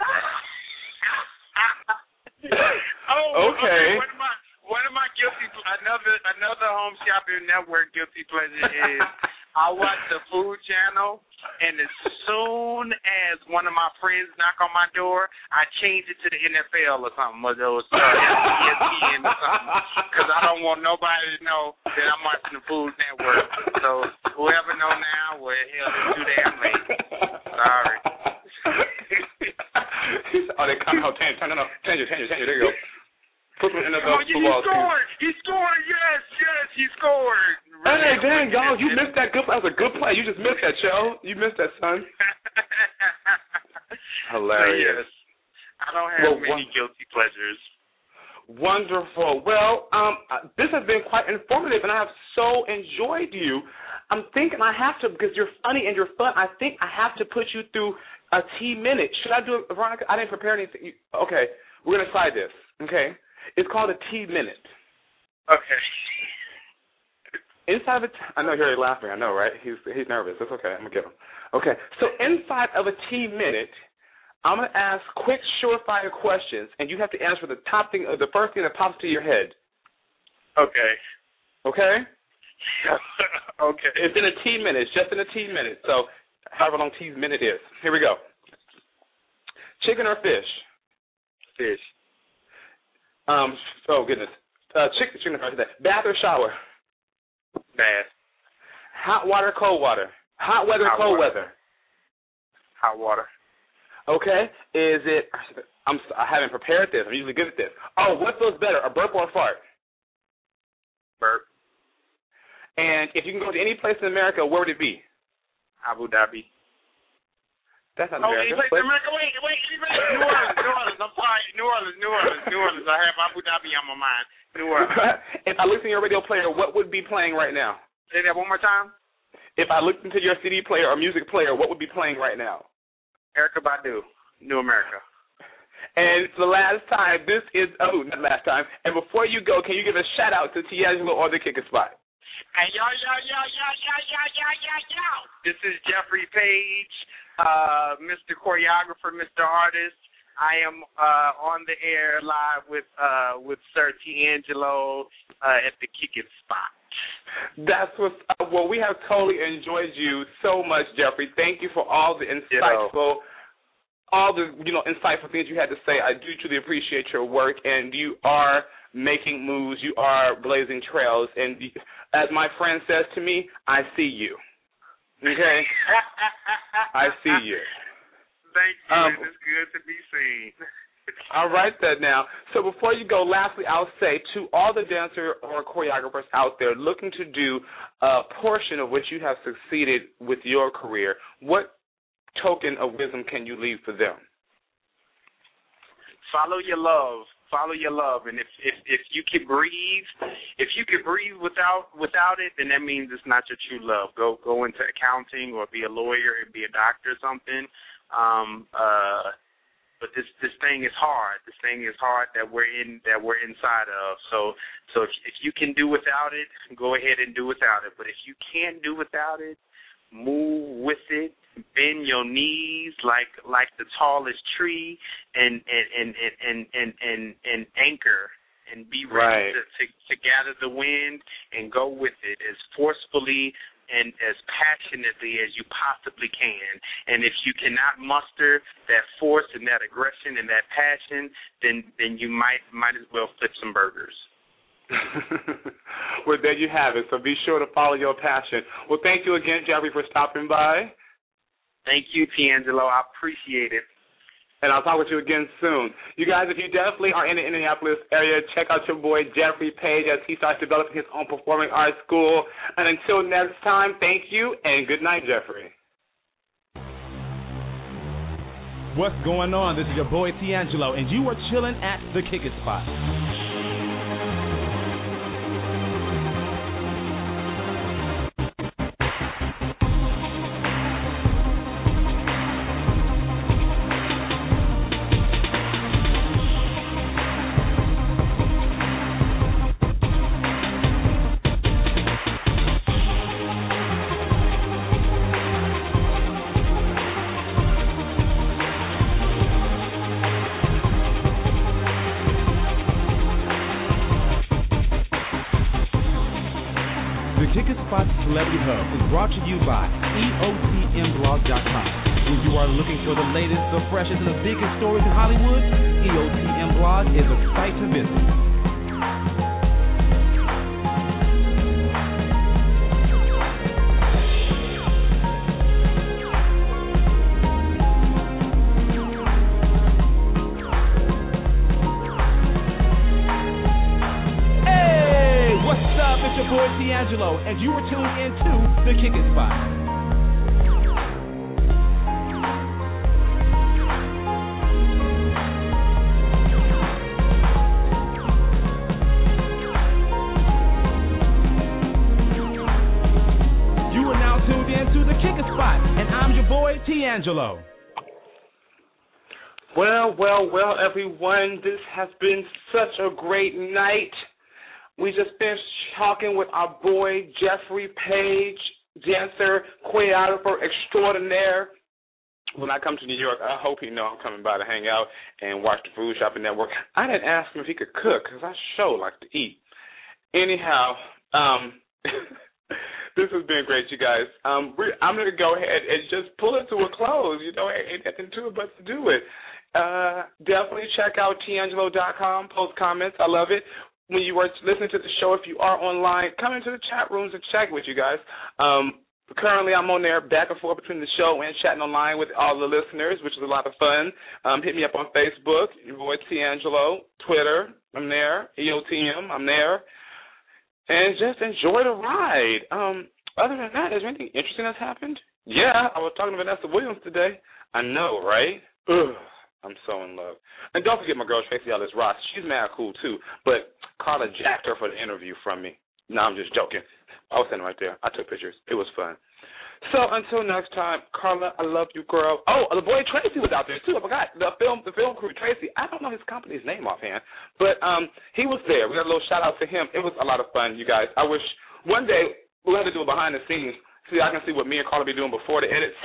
Okay.
One of my guilty another Home Shopping Network guilty pleasure is I watch the Food Channel, and as soon as one of my friends knock on my door, I change it to the NFL or something, or ESPN or something, because I don't want nobody to know that I'm watching the Food Network. So whoever know now, well, hell, it's too damn late. Sorry.
Change it. There you go. Brooklyn NFL
He
football team.
scored. He scored. Yes, he scored.
Hey, dang, dog, you missed that good play. That was a good play. You just missed that, Joe. You missed that, son. Hilarious.
Yes. I don't have many guilty pleasures.
Wonderful. Well, this has been quite informative, and I have so enjoyed you. I'm thinking I have to, because you're funny and you're fun, I think I have to put you through a T-minute. Should I do it, Veronica? I didn't prepare anything. Okay, we're going to try this, okay? It's called a T-minute.
Okay.
Inside of I know you're already laughing. I know, right? He's nervous. That's okay. I'm going to get him. Okay, so inside of a T-minute, I'm going to ask quick, surefire questions, and you have to answer the first thing that pops to your head.
Okay.
Okay?
Okay.
It's in a T-minute. It's just in a T-minute. So however long T-minute is. Here we go. Chicken or fish?
Fish.
Oh, goodness. Chicken or fish. Bath or shower?
Bath.
Hot water, cold water? Hot weather, cold weather?
Hot water.
Okay. Is it – I haven't prepared this. I'm usually good at this. Oh, what feels better, a burp or a fart?
Burp.
And if you can go to any place in America, where would it be?
Abu Dhabi.
That's not America.
Any place in America? Wait. New Orleans. I'm sorry. New Orleans. I have Abu Dhabi on my mind. New Orleans.
If I looked in your radio player, what would be playing right now?
Say that one more time.
If I looked into your CD player or music player, what would be playing right now?
Erykah Badu, New America.
And for the last time, not last time. And before you go, can you give a shout out to Tiangelo or the Kicker Spot?
Hey, yo. This is Jeffrey Page, Mr. Choreographer, Mr. Artist. I am on the air live with Sir Tiangelo at the Kick It Spot.
That's what's up. Well, we have totally enjoyed you so much, Jeffrey. Thank you for all the insightful things you had to say. I do truly appreciate your work, and you are making moves. You are blazing trails, and as my friend says to me, I see you. Okay? I see you.
Thank you. It's good to be seen.
All right, then now. So before you go, lastly, I'll say to all the dancers or choreographers out there looking to do a portion of what you have succeeded with your career, what token of wisdom can you leave for them?
Follow your love. And if you can breathe, without it, then that means it's not your true love. Go into accounting or be a lawyer and be a doctor or something. But this thing is hard. This thing is hard that we're inside of. So if you can do without it, go ahead and do without it. But if you can't do without it, move with it. Bend your knees like the tallest tree, and anchor and be ready to gather the wind and go with it as forcefully and as passionately as you possibly can. And if you cannot muster that force and that aggression and that passion, then you might as well flip some burgers.
Well, there you have it. So be sure to follow your passion. Well, thank you again, Jeffrey, for stopping by.
Thank you, Tiangelo. I appreciate it.
And I'll talk with you again soon. You guys, if you definitely are in the Indianapolis area, check out your boy Jeffrey Page as he starts developing his own performing arts school. And until next time, thank you and good night, Jeffrey.
What's going on? This is your boy Tiangelo, and you are chilling at the Kick It Spot. Celebrity Hub is brought to you by EOTMblog.com. When you are looking for the latest, the freshest, and the biggest stories in Hollywood, EOTM Blog is a site to visit. D'Angelo, and you were tuned into The Kicking Spot. To the Kicker Spot, and I'm your boy D'Angelo.
Well, everyone, this has been such a great night. We just finished talking with our boy Jeffrey Page, dancer, choreographer extraordinaire. When I come to New York, I hope he knows I'm coming by to hang out and watch the Food Shopping Network. I didn't ask him if he could cook because I sure like to eat. Anyhow, this has been great, you guys. I'm going to go ahead and just pull it to a close. You know, ain't nothing to it but to do it. Definitely check out D'Angelo.com, post comments. I love it. When you are listening to the show, if you are online, come into the chat rooms and chat with you guys. Currently, I'm on there back and forth between the show and chatting online with all the listeners, which is a lot of fun. Hit me up on Facebook, your boy D'Angelo, Twitter, I'm there, EOTM, I'm there. And just enjoy the ride. Other than that, is there anything interesting that's happened? Yeah, I was talking to Vanessa Williams today. I know, right? Ugh, I'm so in love. And don't forget my girl, Tracy Ellis Ross. She's mad cool, too. But Carla jacked her for the interview from me. No, I'm just joking. I was standing right there. I took pictures. It was fun. So until next time, Carla, I love you, girl. Oh, the boy Tracy was out there, too. I forgot. The film crew, Tracy. I don't know his company's name offhand, but he was there. We got a little shout-out to him. It was a lot of fun, you guys. I wish one day we'll have to do it behind the scenes so I can see what me and Carla be doing before the edits.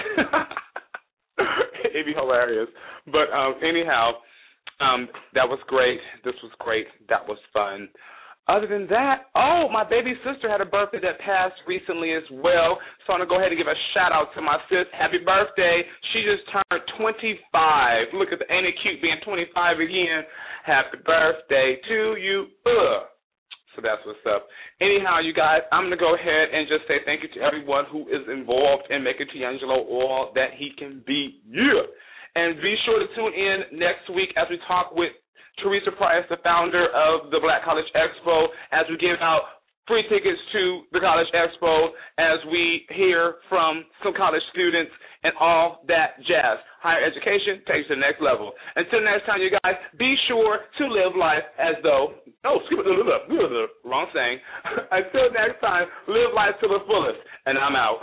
It'd be hilarious. But anyhow, that was great. This was great. That was fun. Other than that, my baby sister had a birthday that passed recently as well, so I'm going to go ahead and give a shout-out to my sis. Happy birthday. She just turned 25. Look at ain't it cute being 25 again? Happy birthday to you. So that's what's up. Anyhow, you guys, I'm going to go ahead and just say thank you to everyone who is involved in making D'Angelo all that he can be. Yeah. And be sure to tune in next week as we talk with Teresa Price, the founder of the Black College Expo, as we give out free tickets to the College Expo, as we hear from some college students and all that jazz. Higher education takes to the next level. Until next time, you guys, be sure to live life as though, wrong saying. Until next time, live life to the fullest. And I'm out.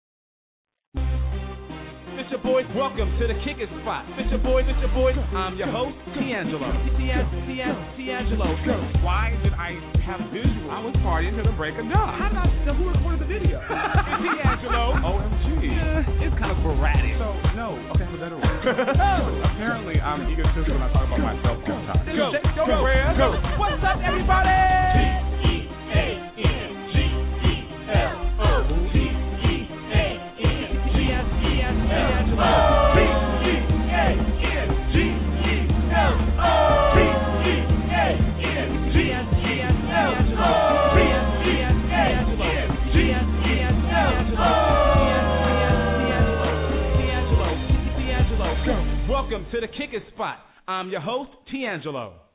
It's your boy, welcome to the Kicking Spot. It's your boy, I'm your host, D'Angelo. D'Angelo.
Why did I have visuals? I was partying to the break of dawn. How did I know who recorded the video? D'Angelo.
OMG. It's kind of sporadic.
So, no. Okay, I have a better one. Apparently, I'm egotistical when I talk about myself all the time.
Go. What's up, everybody? D'Angelo. Welcome to the Kicking Spot. I'm your host, D'Angelo.